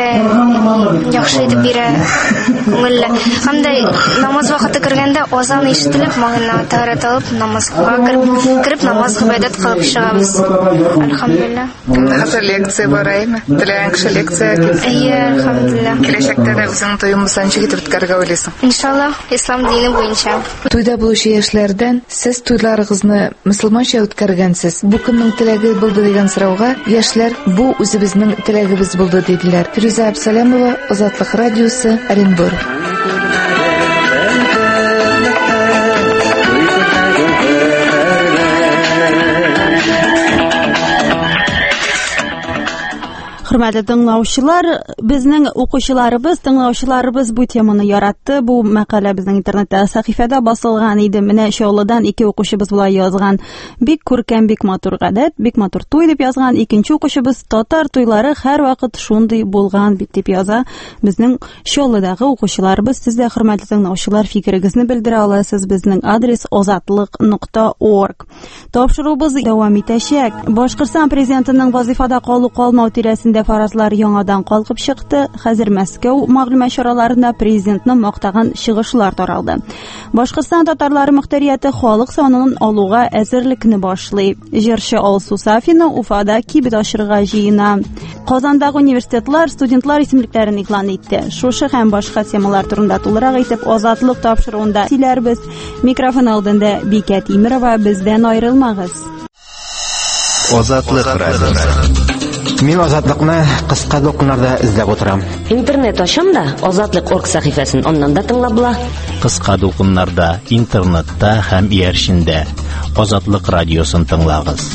S23: яхшы итеп бирә, күңелле. Һәм дә намаз вакыты кергәндә азан ишетелеп, магына тәһарәт алып, намазга кереп, кереп намаз гыйбадәт кылып чыгабыз. Әлхәмдулиллах.
S17: Хәзер лекция бараймы? Теләгән кеше лекция
S23: Әйе, әлхәмдулиллах.
S17: Киләчәктә дә үзең туйын санчы итеп үткәрергә уйлыйсың?
S23: Иншаллах, ислам дине буенча.
S17: Туйда булучы яшьләрдән сез туйларыгызны мөселманча үткәргәнсез. Бу көннең теләге булды дигән сорауга яшьләр бу үзебезнең теләгебез булды диделәр. Фируза Абсалямова, Азатлык радиосы, Оренбург.
S1: Хөрмәтле тыңлаучылар, безнең укучыларыбыз, тыңлаучыларыбыз бу теманы яратты. Бу мәкалә безнең интернетта сәхифәдә басылган иде. Менә Чаллыдан ике укучыбыз булай язган. Бик күркәм, бик матур гадәт, бик матур туй дип язган. Икенче укучыбыз татар туйлары һәр вакыт шундый булган бит дип яза. Безнең Чаллыдагы укучыларыбыз, сез дә хөрмәтле тыңлаучылар фикерегезне белдерә аласыз. Безнең адрес озатлык нокта орг. Тапшырубыз дәвам итәчәк. Башкортстан президентының вазифада калу калмау тирәсендә фаразлар яңадан калкып чыкты. Хәзер Мәскәү мәгълүмат чараларында президентны мактаган чыгышлар таралды. Башкортстан татарлары мөхтәрияте халык санын алуга әзерлекне башлый. Җырчы Алсу Сафина Уфада кибет ачырга җыена. Казандагы университетлар студентлар исемлекләрен игълан итте. Шушы һәм башка темалар турында тулырак әйтеп азатлык тапшыруында сөйләрбез. Микрофон алдында Бикә Тимирова, бездән аерылмагыз.
S5: Азатлык радиосы.
S2: Мин азатлыкны кыска докумнарда эзләп утырам.
S4: Интернет ачам да Азатлык точка орг сәхифәсен аннан да тыңлап була.
S7: Кыска докумнарда, интернетта һәм ияршендә Азатлык радиосын тыңлагыз.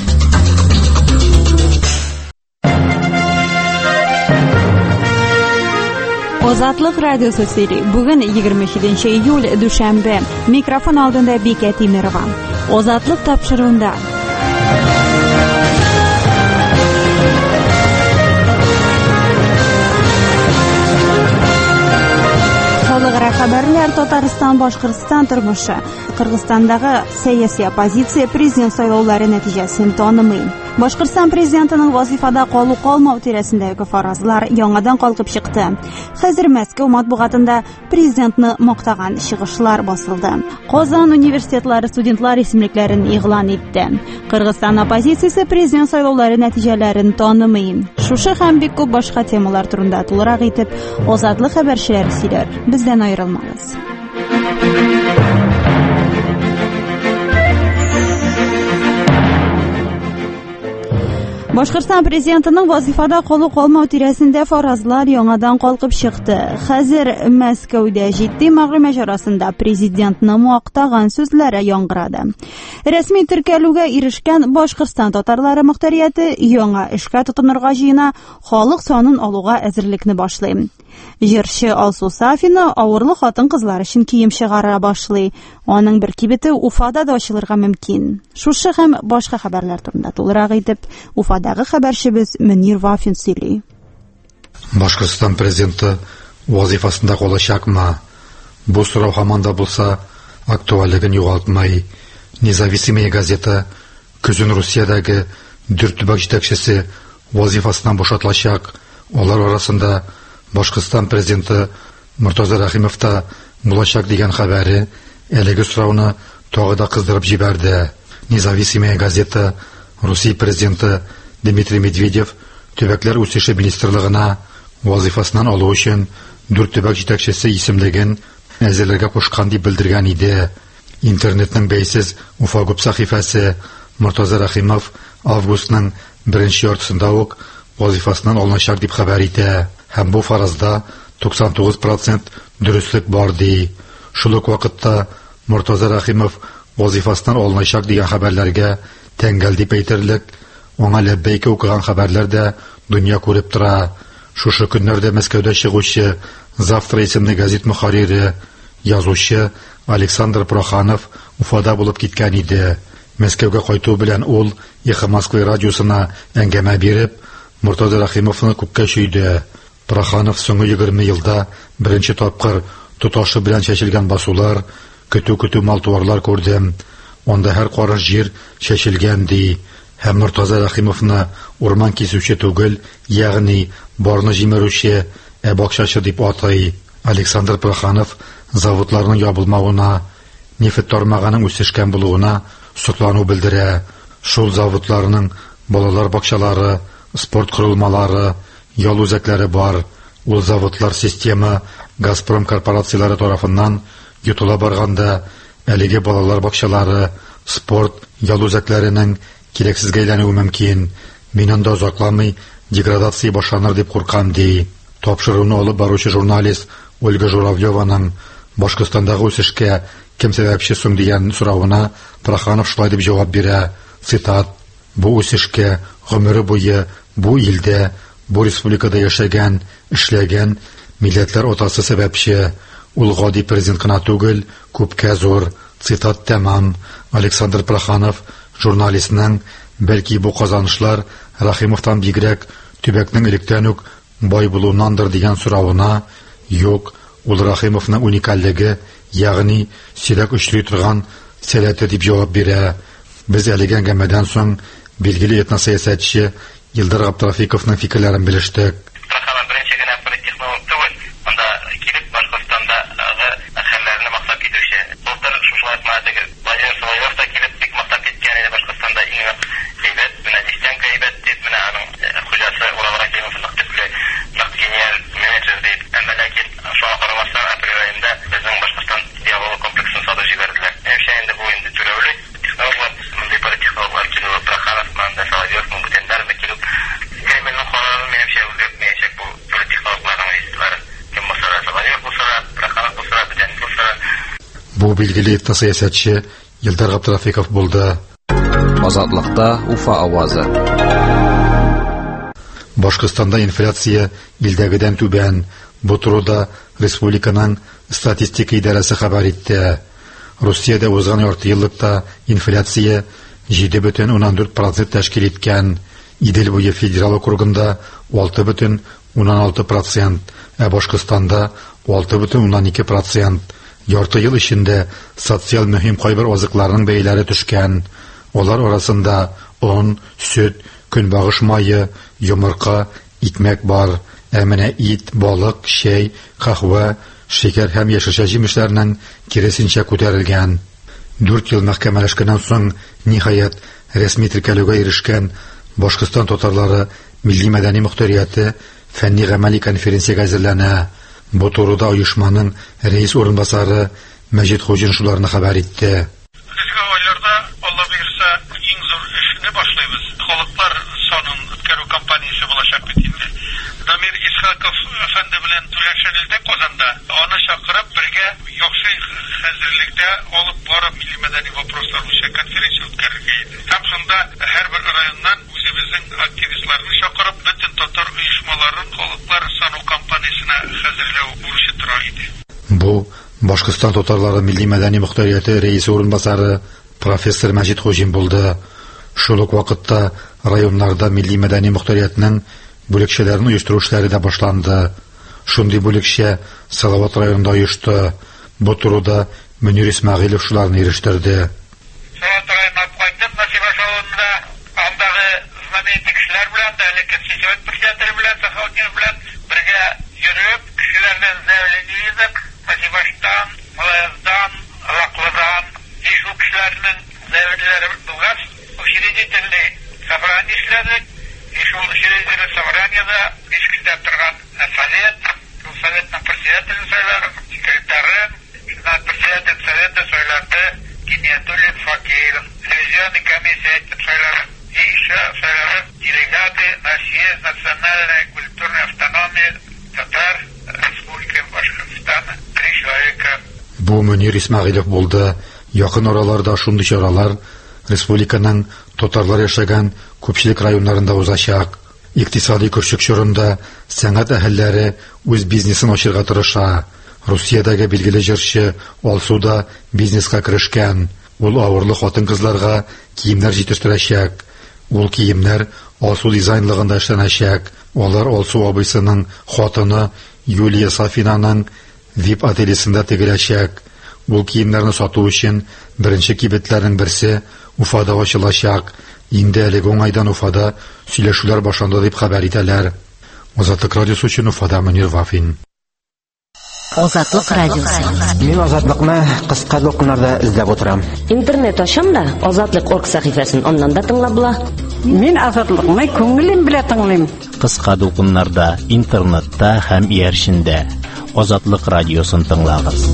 S1: Азатлык радиосы сөйли. Бүген егерме җиденче июль дүшәмбе. Микрофон алдында Бикә Тимирова. Азатлык тапшыруында. Халыкара хәбәрләр. Татарстан, Башкортстан тормышы. Кыргызстандагы сәяси оппозиция президент сайлаулары нәтиҗәсен танымый. Башкортстан президентының вазифада калу калмау тирәсендәге фаразлар яңадан калкып чыкты. Хәзер Мәскәү матбугатында президентны мактаган чыгышлар басылды. Казан университетлары студентлар исемлекләрен игълан итте. Кыргызстан оппозициясе президент сайлаулары нәтиҗәләрен танымый. Шушы һәм бик күп башка темалар турында тулырак итеп Азатлык хәбәрчеләре сөйләр. Бездән аерылмагыз. Башкортстан президентының вазифада калу калмау тирәсендә фаразлар яңадан калкып чыкты. Хәзер Мәскәүдә җитди мәгълүмат чарасында президентны мактаган сүзләре яңгырады. Рәсми теркәлүгә ирешкән Башкортстан татарлары мөхтәрияте яңа эшкә тотынырга җыена, халык санын алуга әзерлекне башлый. Җырчы Алсу Сафина авырлы хатын-кызлар өчен кием чыгара башлый. Аның бер кибете Уфада да ачылырга мөмкин. Шушы һәм башка хәбәрләр турында тулырак итеп Уфадагы хәбәрчебез Мөнир Вафин сөйли.
S24: Башкортстан президенты вазифасында калачакмы? Бу сорау һаман да булса актуальлыгын югалтмай. Независимая газета көзен Русиядәге дүрт төбәк җитәкчесе вазифасыннан бушатылачак. Алар арасында Башкортстан президенты Муртаза Рахимов та булачак дигән хәбәре әлеге сорауны тагы да кыздырып җибәрде. Независимая газета Русия президенты Дмитрий Медведев төбәкләр үсеше министрлыгына вазифасыннан алу өчен дүрт төбәк җитәкчесе исемлеген әзерләргә кушкан дип белдергән иде. Интернетның бәйсез Уфа Губ сәхифәсе Муртаза Рахимов августның беренче яртысында ук вазифасыннан алыначак дип хәбәр итә. Һәм бу фаразда туксан тугыз процент дөрестлек бар ди. Шул ук вакытта Муртаза Рахимов вазифасыннан алыначак дигән хәбәрләргә тәңгәл дип әйтерлек, аңа ләббәйкә укыган хәбәрләр дә дөнья күреп тора. Шушы көннәрдә Мәскәүдә чыгучы Завтра исемле газет мөхәррире, язучы Александр Проханов Уфада булып киткән иде. Мәскәүгә кайту белән ул Эхо Москвы радиосына әңгәмә биреп, Муртаза Рахимовны күккә чөйде. Проханов соңгы егерме елда беренче тапкыр тоташы белән чәчелгән басулар, көтү-көтү малтуарлар күрдем. Онда һәр караш җир чәчелгән ди. Һәм Муртаза Рахимовны урман кисүче түгел, ягъни барны җимерүче, ә бакчачы дип атай. Александр Проханов заводларның ябылмавына, нефт тармагының үсешкән булуына соклану белдерә. Шул заводларның балалар бакчалары, спорт корылмалары, ял үзәкләре бар. Ул заводлар система Газпром корпорацияләре тарафыннан йотыла барганда, әлеге балалар бакчалары, спорт, ял үзәкләренең кирәксезгә әйләнүе мөмкин. Мин анда озакламый деградация башланыр дип куркам ди. Тапшыруны алып баручы журналист Ольга Журавлеваның Башкортстандагы үсешкә кем сәбәпче соң дигән соравына Проханов шулай дип җавап бирә. Цитат: "Бу үсешкә гомере буе бу илдә, бу республикада яшәгән, эшләгән милләтләр атасы сәбәпче. Ул гади президент кына түгел, күпкә зур." Цитат тәмам. Александр Проханов журналистның бәлки бу казанышлар Рахимовтан бигрәк төбәкнең электән үк бай булуыннандыр дигән соравына юк, ул Рахимовның уникальлеге, ягъни сирәк очрый торган сәләте дип җавап бирә. Без әлегә әңгәмәдән соң билгеле этносәясәтче Илдар Габдрафиковның фикерләрен белештек. Бу билгеле сәясәтче Илдар Габдрафиков булды.
S9: Азатлыкта Уфа авазы.
S24: Башкортстанда инфляция илдәгедән түбән. Бу турыда республиканың статистика идарәсе хәбәр итте. Русиядә узган ярты еллыкта инфляция җиде бөтен уннан дүрт процент тәшкил иткән. Идел буе федерал округында алты бөтен уннан алты процент, ә Башкортстанда алты бөтен уннан ике процент. Ярты ел эчендә социаль мөһим кайбер азыкларның бәяләре төшкән. Алар арасында он, сөт, көнбагыш мае, йомырка, икмәк бар. Ә менә ит, балык, чәй, кахва, шекер һәм яшелчә җимешләрнең киресенчә күтәрелгән. Дүрт ел мәхкәмәләшкәннән соң ниһаять рәсми теркәлүгә ирешкән Башкортстан татарлары милли мәдәни мөхтәрияте фәнни гамәли конференцияга әзерләнә. Бу турыда оешманың рәис урынбасары Мәҗит Хуҗин шуларны хәбәр итте.
S10: Безгә айларда Алла бирсә иң зур эшне башлыйбыз. Халыклар санын үткәрү кампаниясе булачак бит инде. Дамир Исхаков әфәнде белән түләшелде Казанда. Аны чакырып бергә яхшы хәзерлектә алып барып милли мәдәни вопрослар буенча конференция үткәрергә иде. Һәм шунда һәрбер районнан үзебезнең активистларны чакырып бөтен татар оешмаларын халыклар сану кампаниясенә хәзерләү бурычы тора иде.
S24: Бу Башкортстан татарлары милли мәдәни мөхтәрияте рәисе урынбасары профессор Мәҗит Хуҗин булды. Шул ук вакытта районнарда милли мәдәни мөхтәриятның бүлекчәләрен оештыру эшләре дә башланды. Шундый бүлекчә Салават районында оешты. Бу турыда Мөнир Исмәгыйлев шуларны ирештерде.
S10: Салават районына кайтып, Насиба шавында андагы знаменитый кешеләр белән дә элекке сельсовет председателе белән, Сахаутдин белән бергә йөреп, кешеләрдән заявление язып, Насибаштан, Малаяздан, Раклыдан, и шул кешеләрнең заявлениеләре булгач, учредительный собрание эшләдек. И шул учредительный собраниеда биш кешедән торган совет, шул советның председателен сайлады, секретарын, шуннан председатель совета сайлады, Гиниятуллин Факир, телевизионный комиссия итеп сайлады. И еще сайлады делегаты на съезд национальной культурной автономии Татар Республики Башкортостана. Три человека.
S24: Бу Мөнир Исмәгыйлев булды. Якын араларда шундый чаралар республиканың татарлар яшәгән күпчелек районнарында узачак. Икътисади күршек чорында сәнгать әһелләре үз бизнесын ачырга тырыша. Русиядәге билгеле җырчы Алсуда бизнеска керешкән. Ул авырлы хатын-кызларга киемнәр җитештерәчәк. Ул киемнәр Алсу дизайнлыгында эшләнәчәк. Алар Алсу абыйсының хатыны Юлия Сафинаның V I P ательесендә тегеләчәк. Ул киемнәрне сату өчен беренче кибетләрнең берсе Уфада ачылачак. Инде әлеге уңайдан Уфада сөйләшүләр башланды дип хәбәр итәләр. Азатлык радиосы өчен Уфада Мөнир Вафин.
S3: Азатлык радиосы.
S2: Мин Азатлыкны кыска докумнарда эзләп утырам.
S4: Интернет ачам да Азатлык орг сәхифәсен аннан да тыңлап була.
S16: Мин Азатлыкны күңелем белән тыңлыйм.
S7: Кыска докумнарда, интернетта һәм ияршендә Азатлык радиосын тыңлагыз.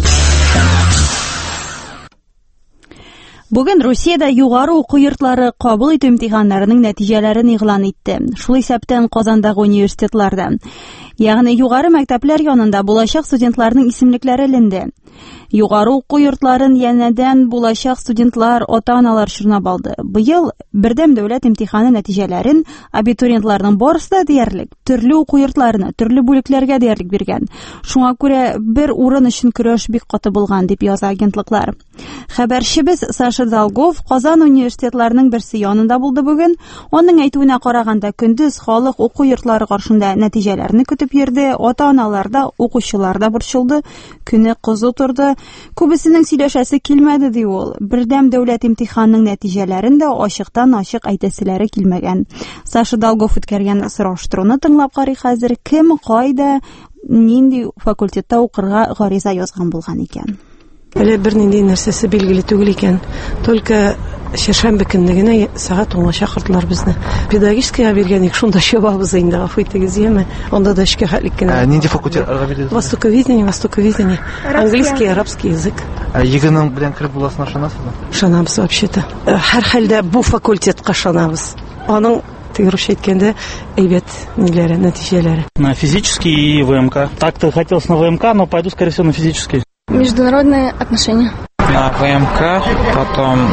S1: Бүген Русиядә югары уку йортлары кабул итү имтиханнарының нәтиҗәләрен игълан итте. Шул исәптән Казандагы университетларда, ягъни югары мәктәпләр янында булачак студентларның исемлекләре эленде. Югары уку йортларын янәдән булачак студентлар, ата-аналар чорнап алды. Быел бердәм дәүләт имтиханы нәтиҗәләрен абитуриентларның барысы да диярлек төрле уку йортларына, төрле бүлекләргә диярлек биргән. Шуңа күрә бер урын өчен көрәш бик каты булган дип яза агентлыклар. Хәбәрчебез Саша Саша Долгов Казан университетларының берсе янында булды бүген. Аның әйтүенә караганда, көндез халык уку йортлары каршында нәтиҗәләрне көтеп йөрде, ата-аналар да, укучылар да борчылды, көне кызу торды. Күбесенең сөйләшәсе килмәде ди ул. Бердәм дәүләт имтиханының нәтиҗәләрен дә ачыктан-ачык әйтәселәре килмәгән. Саша Долгов үткәргән сораштыруны тыңлап карый хәзер, кем, кайда, нинди факультетта укырга гариза язган булган икән.
S8: Әле бер нинди нәрсәсе билгеле түгел икән. Только шәшәмбе көнне генә сәгать онга чакырдылар безне. Педагогическийга биргәник, шунда чабабыз инде, гафу итегез, яме. Анда да эшкә хәтлек кенә.
S2: Нинди факультетка бирдегез?
S8: Востоковедение, востоковедение. Английский, арабский язык.
S2: Егенең белән кереп буласына ышанасызмы?
S8: Ышанабыз вообще-то. Һәр хәлдә бу факультетка ышанабыз. Аның тыгырыш әйткәндә әйбәт ниләре, нәтиҗәләре.
S11: На физический и ВМК. Так-то хотелось на ВМК, но пойду, скорее всего, на физический.
S12: Международные отношения.
S14: На ВМК, потом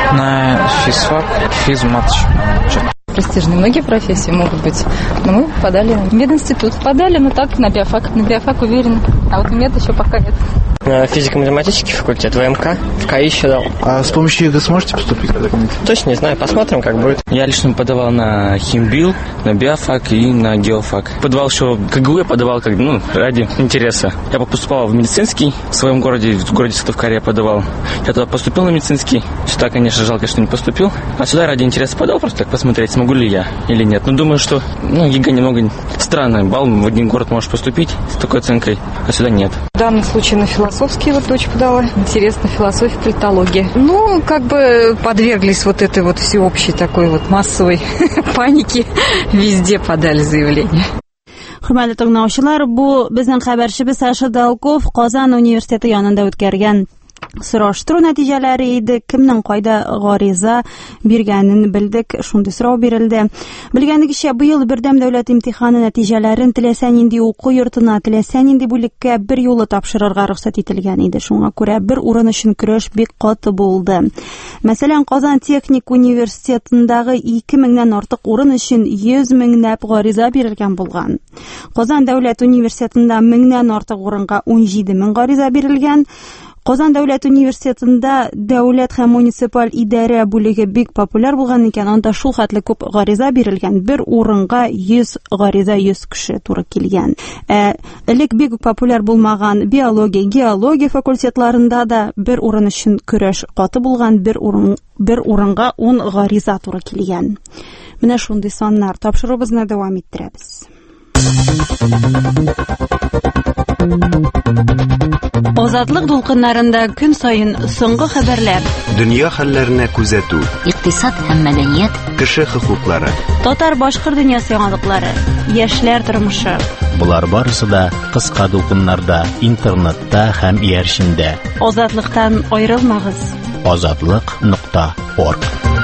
S14: на физфак, физмат.
S12: Престижные многие профессии могут быть. Но мы подали в мединститут. Подали, но так, на биофак. На биофак уверен. А вот мед еще пока нет.
S25: На физико-математический факультет ВМК. В КАИ еще дал.
S2: А с помощью ЕГЭ сможете поступить когда-нибудь?
S25: Точно не знаю, посмотрим, как будет.
S26: Я лично подавал на химбил, на биофак и на геофак. Подавал еще КГУ, я подавал как, ну, ради интереса. Я поступал в медицинский в своем городе, в городе Сыктывкаре я подавал. Я туда поступил на медицинский. Сюда, конечно, жалко, что не поступил. А сюда ради интереса подал, просто так посмотреть, смогу ли я или нет. Но думаю, что ну, ЕГЭ немного странный. Балл в один город можешь поступить с такой оценкой, а сюда нет.
S12: В данном случае на философский вот дочь подала. Интересно, философия, политология. Ну, как бы подверглись вот этой вот всеобщей такой вот массовой панике. Везде подали заявление.
S1: Хөрмәтле тыңлаучылар, бу безнең хәбәрчебез Саша Долгов Казан университеты янында үткәргән сораштыру нәтиҗәләре иде. Кемнең кайда гариза биргәнен белдек, шундый сорау бирелде. Белгәнегезчә, быел бердәм дәүләт имтиханы нәтиҗәләрен теләсә нинди уку йортына, теләсә нинди бүлеккә бер юлы тапшырырга рөхсәт ителгән иде. Шуңа күрә бер урын өчен көрәш бик каты булды. Мәсәлән, Казан техник университетындагы ике меңнән артык урын өчен йөз меңләп гариза бирелгән булган. Казан дәүләт университетында меңнән артык урынга ун җиде мең гариза бирелгән. Казан дәүләт университетында дәүләт һәм муниципаль идарә бүлеге бик популяр булган икән, анда шул хәтле күп гариза бирелгән. Бер урынга йөз гариза йөз кеше туры килгән. Ә элек бик популяр булмаган биология, геология факультетларында да бер урын өчен көрәш каты булган, бер урын бер урынга ун гариза туры килгән. Менә шундый саннар. Тапшырыбызны дәвам иттерәбез. Азатлык дулкыннарында көн сайын соңгы хәбәрләр.
S5: Дөнья хәлләренә күзәтү.
S3: Икътисад һәм мәдәният.
S5: Кеше хокуклары.
S1: Татар-башкорт дөньясы яңалыклары. Яшьләр тормышы.
S7: Булар барысы да кыска дулкыннарда, интернетта һәм иярчендә.
S1: Азатлыктан аерылмагыз.
S7: азатлык нокта орг.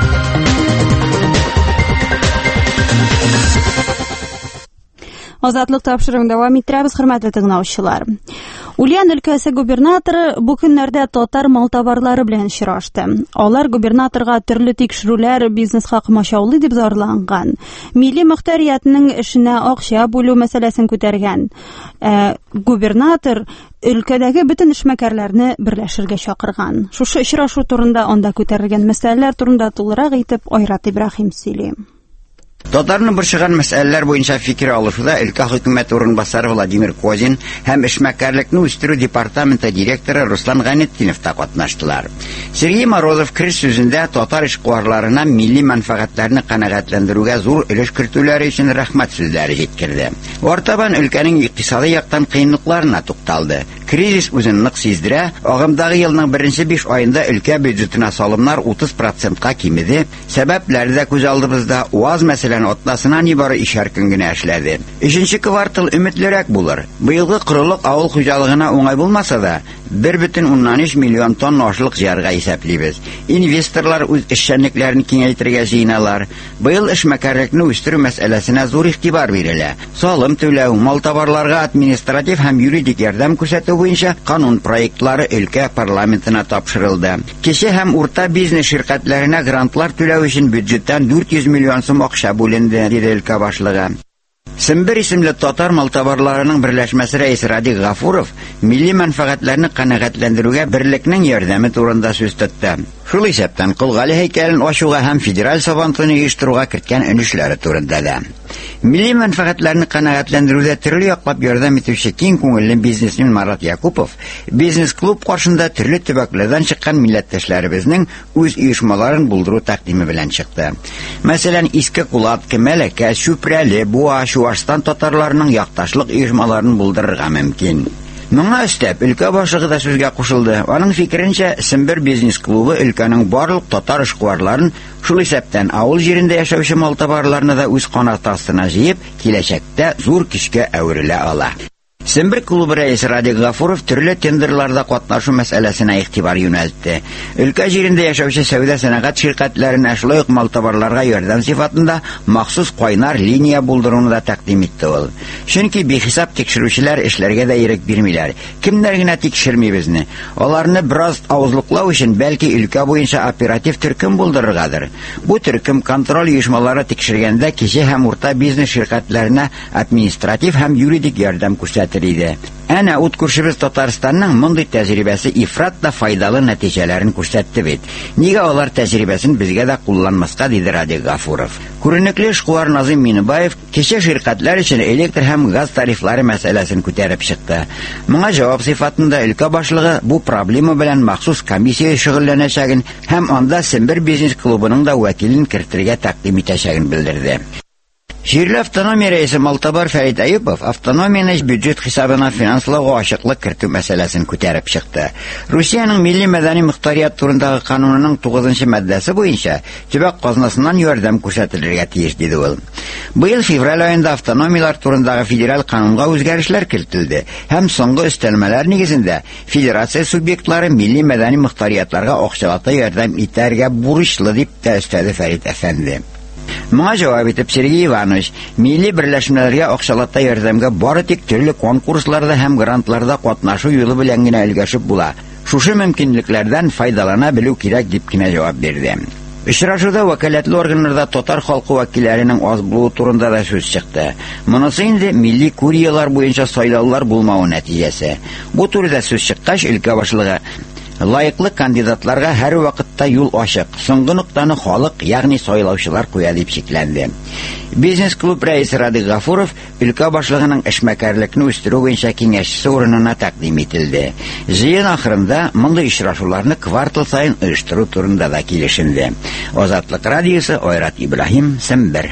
S1: Азатлык тапшырыгын дәвам иттерәбез, хөрмәтле тыңлаучылар. Ульян өлкәсе губернаторы бу көннәрдә татар малтабарлары белән очрашты. Алар губернаторга төрле тикшерүләр, бизнеска комачаулый дип зарланган. Милли мөхтәриятның эшенә акча бүлү мәсьәләсен күтәргән. Ә, губернатор өлкәдәге бөтен эшмәкәрләрне берләшергә чакырган. Шушы очрашу турында анда күтәрелгән мәсьәләләр турында тулырак итеп Айрат Ибраһим сөйли.
S27: Татарны борчыган мәсьәләләр буенча фикер алышуда өлкә хөкүмәт урынбасары Владимир Козин һәм эшмәкәрлекне үстерү департаменты директоры Руслан Ганетдинов та катнаштылар. Сергей Морозов киреш сүзендә татар эшкуарларына милли мәнфәгатьләрне канәгатьләндерүгә зур өлеш кертүләре өчен рәхмәт сүзләре җиткерде. Артабан өлкәнең икътисади яктан кыенлыкларына тукталды. Кризис үзен нык сиздерә, агымдагы елның беренче биш аенда өлкә бюджетына салымнар утыз процентка кимеде. Сәбәпләре дә күз алдыбызда. УАЗ мәсәлән атнасына нибары ишәр көн генә эшләде. Өченче квартал өметлерәк булыр. Быелгы корылык авыл хуҗалыгына уңай булмаса да, бер бөтен уннан өч миллион тонна ашлык җыярга исәплибез. Инвесторлар үз эшчәнлекләрен киңәйтергә җыйналар. Быел эшмәкәрлекне үстерү мәсьәләсенә зур игътибар бирелә. Салым түләү, малтабарларга административ һәм юридик ярдәм күрсәтү буенча канун проектлары өлкә парламентына тапшырылды. Кече һәм урта бизнес ширкәтләренә грантлар түләү өчен бюджеттан дүрт йөз миллион сум акча бүленде, диде өлкә башлыгы. Сембер исемле татар малтабарларының берләшмәсе рәисе Радик Гафуров милли мәнфәгатьләрне канәгатьләндерүгә берлекнең ярдәме турында сүз тотты. Шул исәптән Кулгали һәйкәлен ачуга һәм федераль сабантуйны оештыруга керткән өлешләре турында да. Милли мәнфәгатьләрне канәгатьләндерүдә төрле яклап ярдәм итүче киң күңелле бизнесмен Марат Якупов бизнес-клуб каршында төрле төбәкләрдән чыккан милләттәшләребезнең үз оешмаларын булдыру тәкъдиме белән чыкты. Мәсәлән, Иске Кулат, Кемәләкә, Чүпрәле, Буа, Чуашстан татарларының якташлык оешмаларын булдырырга мөмкин. Моңа өстәп, өлкә башлыгы да сүзгә кушылды. Аның фикеренчә, Сембер бизнес-клубы өлкәнең барлык татар эшкуарларын, шул исәптән авыл җирендә яшәүче малтабарларны да үз канаты астына җыеп, киләчәктә зур көчкә әверелә ала. Сембер клубы рәисе Радик Гафуров төрле тендерларда катнашу мәсьәләсенә игътибар юнәлтте. Өлкә җирендә яшәүче сәүдә сәнәгать ширкәтләренә шулай ук малтабарларга ярдәм сыйфатында махсус кайнар линия булдыруны да тәкъдим итте ул. Чөнки бихисап тикшерүчеләр эшләргә дә ирек бирмиләр. Кемнәр генә тикшерми безне? Аларны бераз авызлыклау өчен бәлки өлкә буенча оператив төркем булдырыргадыр. Бу төркем контроль оешмалары тикшергәндә кече һәм урта бизнес ширкәтләренә административ һәм юридик ярдәм күрсәтер. Әнә ут күршебез Татарстанның мондый тәҗрибәсе ифрат та файдалы нәтиҗәләрен күрсәтте бит. Нигә алар тәҗрибәсен безгә дә кулланмаска, диде Радик Гафуров. Күренекле эшкуар Назым Минубаев кече ширкәтләр өчен электр һәм газ тарифлары мәсьәләсен күтәреп чыкты. Моңа җавап сыйфатында өлкә башлыгы бу проблема белән махсус комиссия шөгыльләнәчәген һәм анда Сембер бизнес клубының да вәкилен кертергә тәкъдим итәчәген белдерде. Җирле автономия рәисе Малтабар Фәрит Әюпов автономияны бюджет хисабына финанслауга ачыклык кертү мәсьәләсен күтәреп чыкты. Русиянең милли мәдәни мөхтәрият турындагы канунының тугызынчы маддәсе буенча төбәк казнасыннан ярдәм күрсәтелергә тиеш, диде ул. Быел февраль аенда автономиялар турындагы федераль канунга үзгәрешләр кертелде һәм соңгы өстәлмәләр нигезендә федерация субъектлары милли мәдәни мөхтәриятларга акчалата ярдәм итәргә бурычлы, дип тә өстәде Фәрит әфәнде. Моңа җавап итеп Сергей Иванович, милли берләшмәләргә акчалата ярдәмгә бары тик төрле конкурсларда һәм грантларда катнашу юлы белән генә өлгәшеп була. Шушы мөмкинлекләрдән файдалана белү кирәк, дип кенә җавап бирде. Очрашуда вәкаләтле органнарда татар халкы вәкилләренең аз булуы турында да сүз чыкты. Монысы инде милли куриялар буенча сайлаулар булмауы нәтиҗәсе. Бу турыда сүз чыккач, өлкә башлыгы лайыклы кандидатларга һәр вакытта юл ачык. Соңгы ноктаны халык, ягъни сайлаучылар куя, дип шикләнде. Бизнес-клуб рәисе Радик Гафуров өлкә башлыгының эшмәкәрлекне үстерү буенча киңәшчесе урынына тәкъдим ителде. Җыен ахырында мондый очрашуларны квартал сайын оештыру турында да килешелде. Азатлык радиосы, Айрат Ибраһим, Сембер.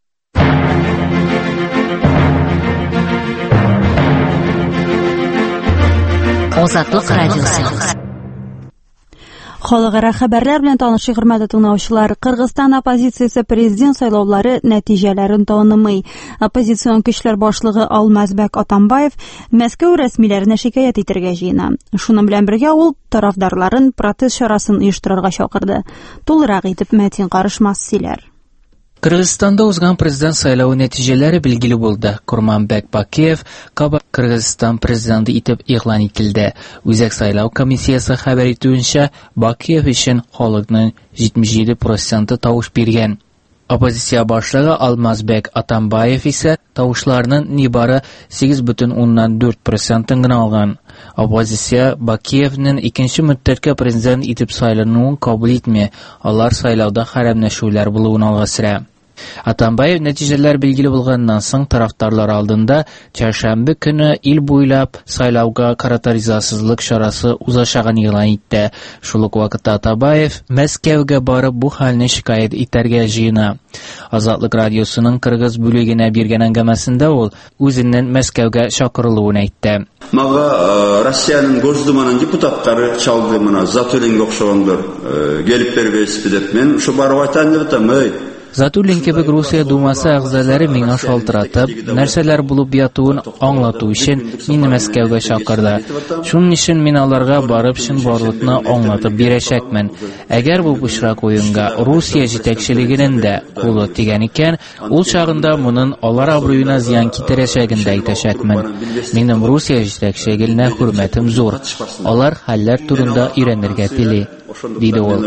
S3: Азатлык радиосы.
S1: Халыкара хәбәрләр белән танышыйк, хөрмәтле тыңлаучылар. Кыргызстан оппозициясе президент сайлаулары нәтиҗәләрен танымый. Оппозицион көчләр башлыгы Алмазбек Атамбаев Мәскәү рәсмиләренә шикаят итәргә җыена. Шуның белән бергә ул тарафдарларын протест чарасын оештырырга чакырды. Тулырак итеп Мәтин Карышмас сөйләр.
S6: Кыргызстанда узган президент сайлауы нәтиҗәләре билгеле булды. Курманбек Бакиев Каба Кыргызстан президенты итеп игълан ителде. Үзәк сайлау комиссиясе хәбәр итүенчә, Бакиев өчен халыкның җитмеш җиде проценты тавыш биргән. Оппозиция башлыгы Алмазбек Атамбаев исә тавышларның нибары сигез бөтен уннан дүрт процентын гына алган. Оппозиция Бакиевның икенче мөддәткә президент итеп сайлануын кабул итми, алар сайлауда хәрәмләшүләр булуын алга сөрә. Атамбаев нәтиҗәләр билгеле булганнан соң тарафдарлар алдында чаршамбы көне ил буйлап сайлауга каратаризасызлык чарасы узачагын игълан итте. Шул ук вакытта Атамбаев Мәскәүгә барып бу хәлне шикаят итәргә җыена. Азатлык радиосының кыргыз бүлегенә биргән әңгәмәсендә ул үзенең Мәскәүгә чакырылуын әйтте.
S13: Мага Россиянын Госдуманын депутаттары чалды, мына Затулинге охшогондор келип бербейсизби деп. Мен ушу барып айтайын деп атам.
S6: Затулин кебек Русия Думасы әгъзалары миңа шалтыратып, нәрсәләр булып ятуын аңлату өчен мине Мәскәүгә чакырды. Шуның өчен мин аларга барып чынбарлыкны аңлатып бирәчәкмен. Әгәр бу пычрак уенга Русия җитәкчелегенең дә кулы тигән икән, ул чагында моның алар абруена зыян китерәчәген дә әйтәчәкмен. Минем Русия җитәкчелегенә хөрмәтем зур. Алар хәлләр турында өйрәнергә тели. диде ул.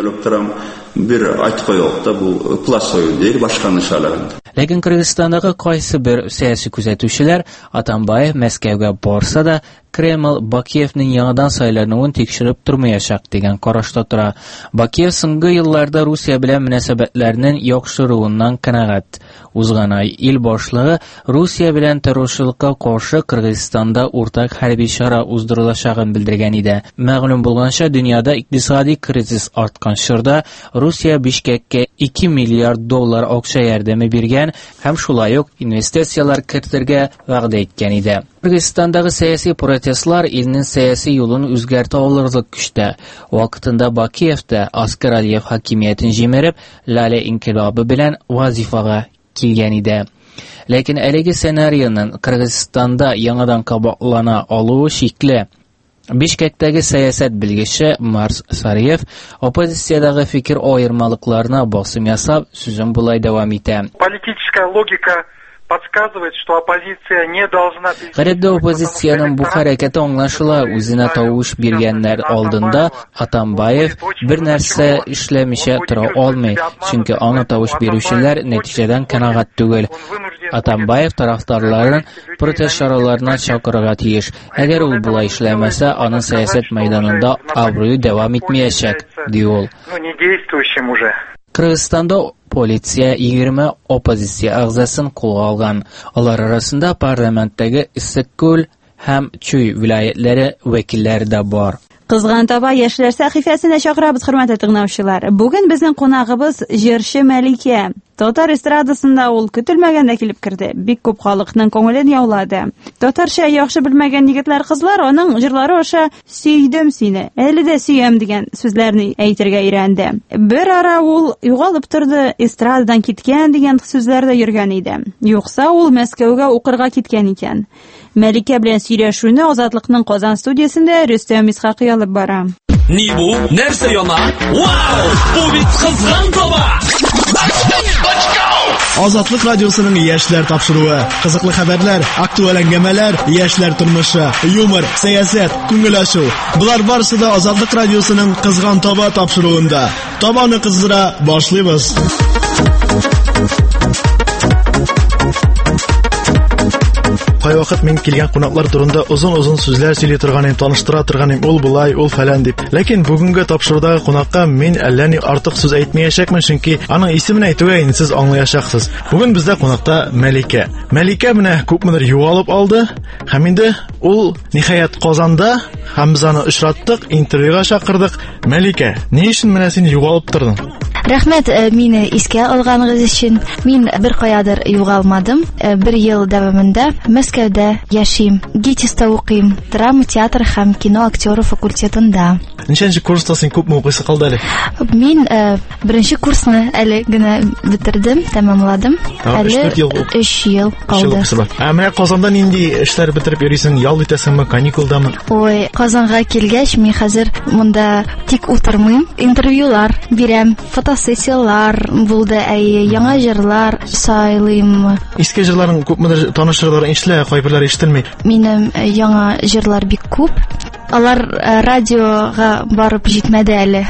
S13: Bir айтып коелык да, бу класс оюн değil, башканы шалагында.
S6: Ләкин Кыргызстандагы кайсы бер сәяси күзәтүчеләр Атамбаев Мәскәүгә барса да Кремль Бакиевның яңадан сайлануын тикшереп тормаячак дигән карашта тора. Бакиев соңгы елларда Русия белән мөнәсәбәтләрнең яхшыруыннан канәгать. Узган ай ил башлыгы Русия белән террорчылыкка каршы Кыргызстанда уртак хәрби чара уздырылачагын белдергән иде. Мәгълүм булганча, дөньяда икътисади кризис арткан чорда Русия Бишкеккә ике миллиард доллар акча ярдәме биргән һәм шулай ук инвестициялар кертергә вәгъдә иткән иде. Кыргызстандагы сәяси протестлар илнең сәяси юлын үзгәртә алырлык көчтә. Вакытында Бакиев та Оскар Алиев хакимиятен җимереп, Лале инкилабы белән вазифага килгән иде. Ләкин әлеге сценарийның Кыргызстанда яңадан кабатлана алуы шикле. Бишкектәге сәясәт белгече Марс Сариев оппозициядагы фикер аермалыкларына басым ясап, сүзен булай дәвам итә.
S15: Политическая логика подсказывает, что оппозиция не должна...
S6: Гадәттә оппозициянең бу хәрәкәте аңлашыла, үзенә тавыш биргәннәр алдында Атамбаев бер нәрсә эшләмичә тора алмый, чөнки аңа тавыш бирүчеләр нәтиҗәдән канәгать түгел. Атамбаев тарафдарларын протест чараларына чакырырга тиеш. Әгәр ул булай эшләмәсә, аның сәясәт мәйданында абруй дәвам итмәячәк, ди ул.
S15: Ну, не действующим уже.
S6: Кыргызстанда полиция егерме оппозиция агзасын кулга алган. Алар арасында парламенттагы Иссыккүл һәм Чуй вилаятләре вәкилләре дә бар.
S1: Кызган таба яшьләр сәхифәсенә чакырабыз, хөрмәтле тыңлаучылар. Бүген безнең кунагыбыз җырчы Мәликә. Татар эстрадасында ул көтелмәгәндә килеп керде. Бик күп халыкның күңелен яулады. Татарча яхшы белмәгән егетләр, кызлар аның җырлары аша "Сөйдем сине, әле дә сөям" дигән сүзләрне әйтергә өйрәнде. Бер ара ул югалып торды, эстрададан киткән дигән сүзләрдә йөргән иде. Юкса ул Мәскәүгә укырга киткән икән. Мәликә белән сөйләшүне Азатлыкның Казан студиясендә Рөстәм Исхакый алып бара.
S18: Ни бу? Нәрсә яна? Вау! Бу бит кызган таба!
S19: Азатлык радиосының яшьләр тапшыруы, кызыклы хәбәрләр, актуаль әңгәмәләр, яшьләр тормышы, юмор, сәясәт, күңел ачу. Булар барысы да Азатлык радиосының кызган таба тапшыруында. Табаны кыздыра башлыйбыз. Кай вакыт мин килгән кунаклар турында озын-озын сүзләр сөйли торганым, таныштыра торганым, ул булай, ул фәлән дип. Ләкин бүгенге тапшырудагы кунакка мин әллә ни артык сүз әйтмәячәкмен, чөнки аның исемен әйтүгә инде сез аңлаячаксыз. Бүген бездә кунакта Мәликә. Мәликә менә күпмедер юалып алды, һәм инде ул ниһаять Казанда, һәм без аны очраттык, интервьюга чакырдык. Мәликә, ни өчен менә син юалып тордың?
S20: Рәхмәт, мине искә алганыгыз өчен. Мин бер каядыр югалмадым. Бер ел дәвамында Мәскәүдә яшим. ГИТИСта укыйм. Драма, театр һәм кино актеры факультетында.
S19: Ничәнче курста син күпме укыйсы калды әле?
S20: Мин беренче курсны әле генә бетердем, тәмамладым. Әле өч ел калды.
S19: Ә менә Казанда нинди эшләр бетереп йөрисең? Ял итәсеңме, каникулдамы?
S20: Ой, Казанга килгәч, мин хәзер монда тик утырмыйм. Интервьюлар бирәм, фотосессиялар булды, әй, яңа җырлар сайлыйм.
S19: Иске җырларың күпмедер танышырлар, ишлә, кайберләр ишетелми.
S20: Минем яңа җырлар бик күп. Алар радиога барып җитмәде әле.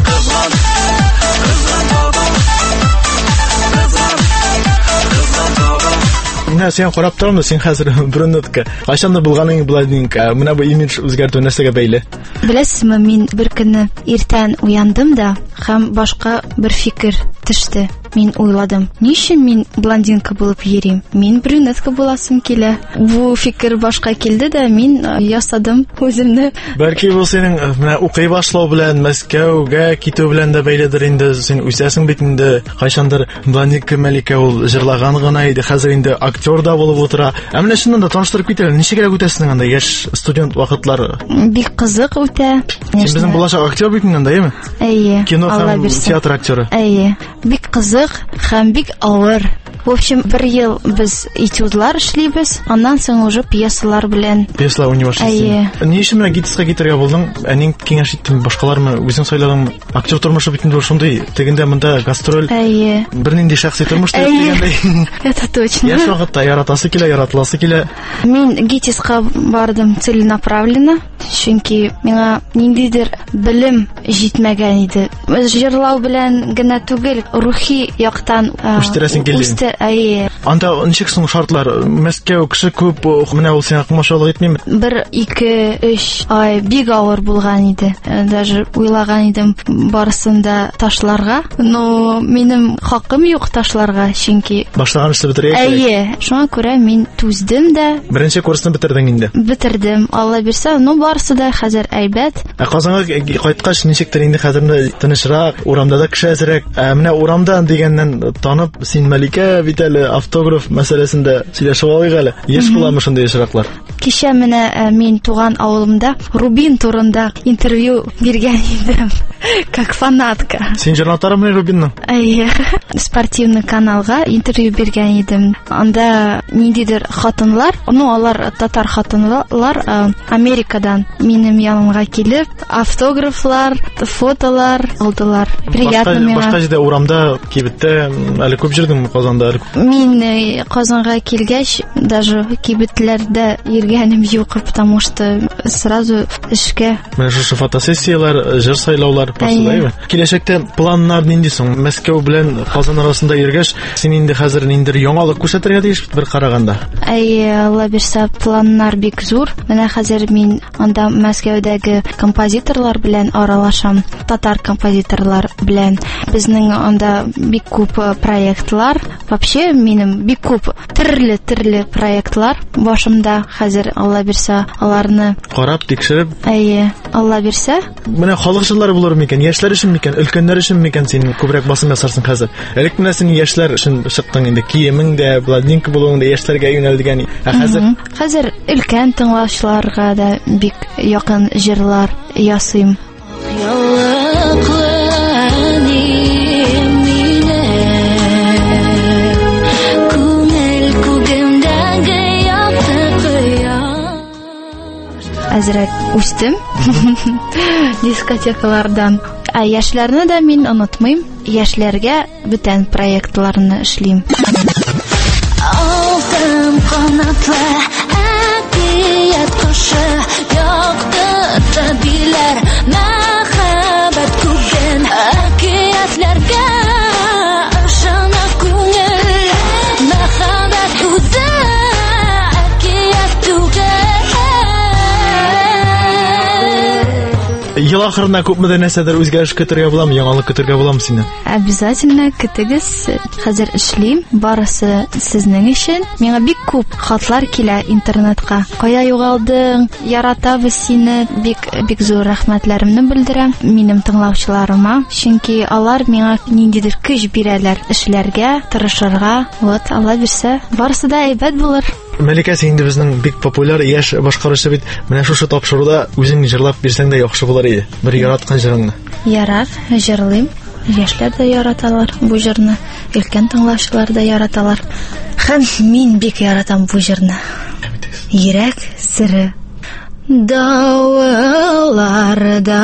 S19: Менә син карап торам, син хәзер брюнетка. Кайчанда булганың булай динк, менә бу имидж үзгәртү нәрсәгә бәйле?
S20: Беләсезме, мин бер көнне иртән уяндым да, һәм башка бер фикер төште. Мин уйладым, ничек мин блондинка булып йөрим? Мин брюнетка буласым килә. Бу фикер башка килде дә, мин ясадым үземне.
S19: Бәлки бу синең менә укый башлау белән, Мәскәүгә китү белән дә бәйледер инде. Син үсәсең бит инде. Кайчандыр блондинка Мәликә ул җырлаган гына иде, хәзер инде актер да булып утыра. Ә менә шуннан да таныштырып китәләр. Ничегрәк үтәсең анда яшь студент вакытлары?
S20: Бик кызык үтә.
S19: Син безнең булачак актер бит инде, әйеме?
S20: Әйе.
S19: Кино һәм театр актеры.
S20: Әйе. Бик кызык һәм бик авыр. В общем, бер ел без этюдлар эшлибез, аннан соң уже пьесалар белән.
S19: Пьесалар университеты. Ни өчен менә ГИТИСка китәргә булдың? Әнең киңәш иттең, башкалармы үзең сайлаганмы? Актер тормышы бит инде шундый, тегендә монда гастроль.
S20: Әйе.
S19: Бернинди шәхси тормыш дигәндәй.
S20: Это точно.
S19: Яшь вакытта яратасы килә, яратыласы килә.
S20: Мин ГИТИСка бардым целенаправленно. чөнки миңа ниндидер белем җитмәгән иде. Җырлау белән генә түгел, рухи яктан
S19: үстерәсең килде.
S20: Әйе.
S19: Анда ничек соң шартлар? Мәскәү кеше күп, менә ул сиңа комачаулык итмиме?
S20: Бер, ике, өч ай бик авыр булган иде. Даже уйлаган идем барысында ташларга, но минем хакым юк ташларга, чөнки
S19: башлаган эшне бетерергә кирәк.
S20: Әйе, шуңа күрә мин түздем дә.
S19: Беренче курсны бетердең инде.
S20: Бетердем. Алла бирсә, ну барысы да хәзер әйбәт.
S19: Ә Казанга кайткач ничектер инде хәзер тынычрак, урамда да кеше әзрәк. Ә менә урамда дигәннән танып, син Мәликә бит әле автограф мәсьәләсендә сөйләшеп алыйк әле. Еш буламы шундый эшраклар?
S20: Кичә менә мин туган авылымда Рубин турында интервью биргән идем. Как фанатка.
S19: Син җырлатарымы Рубинны?
S20: Әйе. Спортивный каналга интервью биргән идем. Анда ниндидер хатынлар, ну алар татар хатынлар Америкадан минем янымга килеп, автографлар, фотолар алдылар. Приятно миңа.
S19: Башка җирдә урамда кибеттә әле күп җирдеңме Казанда?
S20: Мин Казанга килгәч, даже кибетләрдә йөргәнем юк, потому что сразу эшкә.
S19: Менә шушы фотосессиялар, җыр сайлаулар барсыдаймы? Киләчәктә планнар нинди соң? Мәскәү белән Казан арасында йөргәч, син инде хәзер ниндер яңалык күрсәтергә тиеш бер караганда.
S20: Әйе, Алла бирсә, планнар бик зур. Менә хәзер мин анда Мәскәүдәге композиторлар белән аралашам, татар композиторлар белән. Безнең анда бик күп проектлар, вообще минем бик күп төрле-төрле проектлар башымда хәзер. Алла бирсә, аларны
S19: карап, тикшереп.
S20: Әйе, Алла бирсә.
S19: Менә халык җырлары булыр микән? Яшьләр өчен микән? Өлкәннәр өчен микән син күбрәк басым ясарсың хәзер? Элек менә син яшьләр өчен чыктың инде, киемең дә, бладинка булуың да яшьләргә юнәлдегән. Ә хәзер
S20: хәзер өлкән тыңлаучыларга да бик якын җырлар ясыйм. Әзрәк үстем дискотекалардан. Ә яшьләрне дә мин онытмыйм. Яшьләргә бүтән проектларны эшлим.
S9: Алтын канатлы әкият кошы, якты биләр мәхәббәт күген, әкиятләргә ышана күңел, мәхәббәт үзе әкият түгел.
S19: Ел ахырына күпме нәрсәдер үзгәреш көтәргә буламы, яңалык көтәргә буламы синнән?
S20: Обязательно көтегез. Хәзер эшлим, барысы сезнең өчен. Миңа бик күп хатлар килә интернетка. Кая югалдың? Яратабыз сине. Бик бик зур рәхмәтләремне белдерәм минем тыңлаучыларыма, чөнки алар миңа ниндидер көч бирәләр эшләргә, тырышырга. Вот, Алла бирсә, барысы да әйбәт булыр.
S19: Мәликә, син инде безнең бик популяр яшь башкаручы бит. Менә шушы тапшыруда үзең җырлап бирсәң дә яхшы булыр иде. Бер яраткан җырыңны.
S20: Ярар, җырлыйм. Яшьләр дә яраталар бу җырны, өлкән тыңлаучылар да яраталар. Һәм мин бик яратам бу җырны. Йөрәк сире. Дауылларда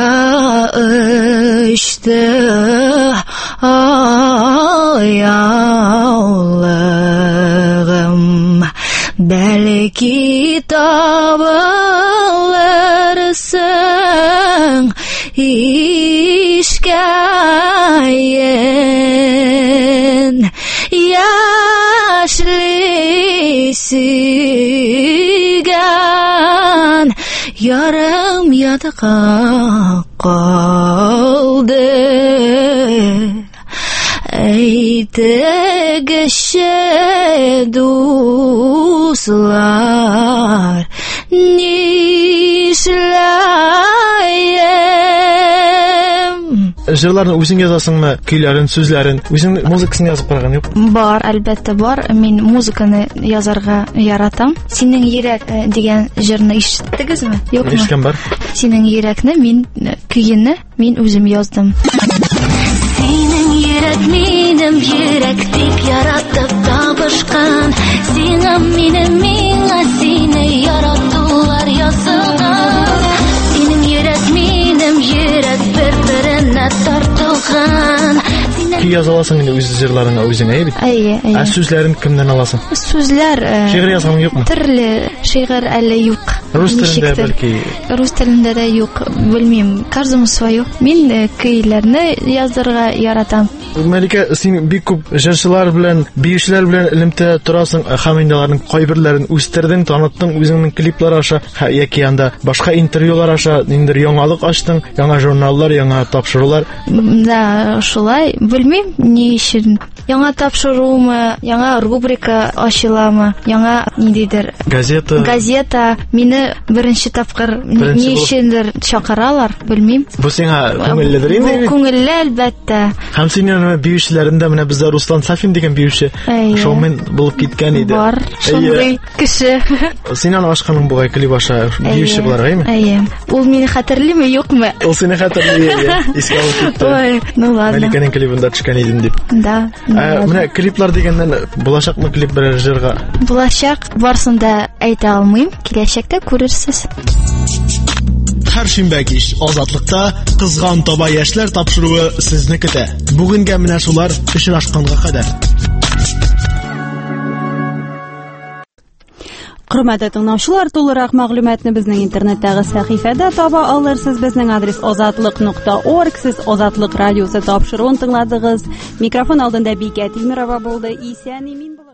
S20: очты аяулыгым, бәлки табылырсың ишкәен, яшьли сөйгән ярым ятка калды. Әйтегезче, дуслар, нишләйем?
S19: Җырларны үзең язасыңмы, көйләрен, сүзләрен, үзең музыкасын язып барган юк?
S20: Бар, әлбәттә бар. Мин музыканы язарга яратам. Синең йөрәк дигән җырны ишеттегезме? Юкмы?
S19: Ишеткән бар.
S20: Синең йөрәкне мин көйне мин үзем яздым.
S9: Синең йөрәк минем йөрәк, тик яратып табышкан. Сиңа минем миңа сине яратулар ясаган. Синең йөрәк минем йөрәк, бер-беренә тартылган.
S19: яза аласың инде үз җырларыңа үзең, әйе бит?
S20: Әйе, әйе.
S19: Ә сүзләрен кемнән аласың?
S20: Сүзләр
S19: Шигырь язган юкмы?
S20: Төрле шигырь әле юк.
S19: Рус телендә бәлки.
S20: Рус телендә дә юк, белмим. Каждому свое. Мин көйләрне язырга яратам.
S19: Мәликә, син бик күп җырчылар белән, биючеләр белән элемтә торасың, һәм инде аларның кайберләрен үстердең, таныттың, үзеңнең клиплар аша яки анда башка интервьюлар аша ниндер яңалык ачтың, яңа журналлар, яңа тапшырулар.
S20: Да, шулай. Белмим ни өчен. Яңа тапшырумы, яңа рубрика ачыламы, яңа ниндидер
S19: газета.
S20: Газета мине беренче тапкыр ни өчендер чакыралар, белмим.
S19: Бу сиңа күңелледер инде?
S20: Бу күңелле әлбәттә.
S19: Һәм синең биючеләрендә менә бездә Руслан Сафин дигән биюче шоумен булып киткән иде.
S20: Бар, шундый кеше.
S19: Син аны ашканың бугай клип аша биюче булар, әйеме?
S20: Әйе. Ул мине хәтерлиме, юкмы?
S19: Ул сине хәтерли, искә алып китте.
S20: Ой, ну ладно.
S19: Мәликәнең клибында төшкән идем дип.
S20: Да.
S19: Менә клиплар дигәннән булачакмы клип берәр җырга?
S20: Булачак, барсын да әйтә алмыйм. Киләчәктә күрерсез.
S19: Һәр шимбә кич Азатлыкта кызган таба яшьләр тапшыруы сезне көтә. Бүгенгә менә шулар очрашканга кадәр.
S1: Хөрмәтле тыңлаучылар, тулырак мәгълүматны безнең интернеттагы сәхифәдә таба алырсыз. Безнең адрес азатлык нокта орг. Сез Азатлык радиосы тапшыруын тыңладыгыз. Микрофон алдында Бикә Тимирова булды. Исән-имин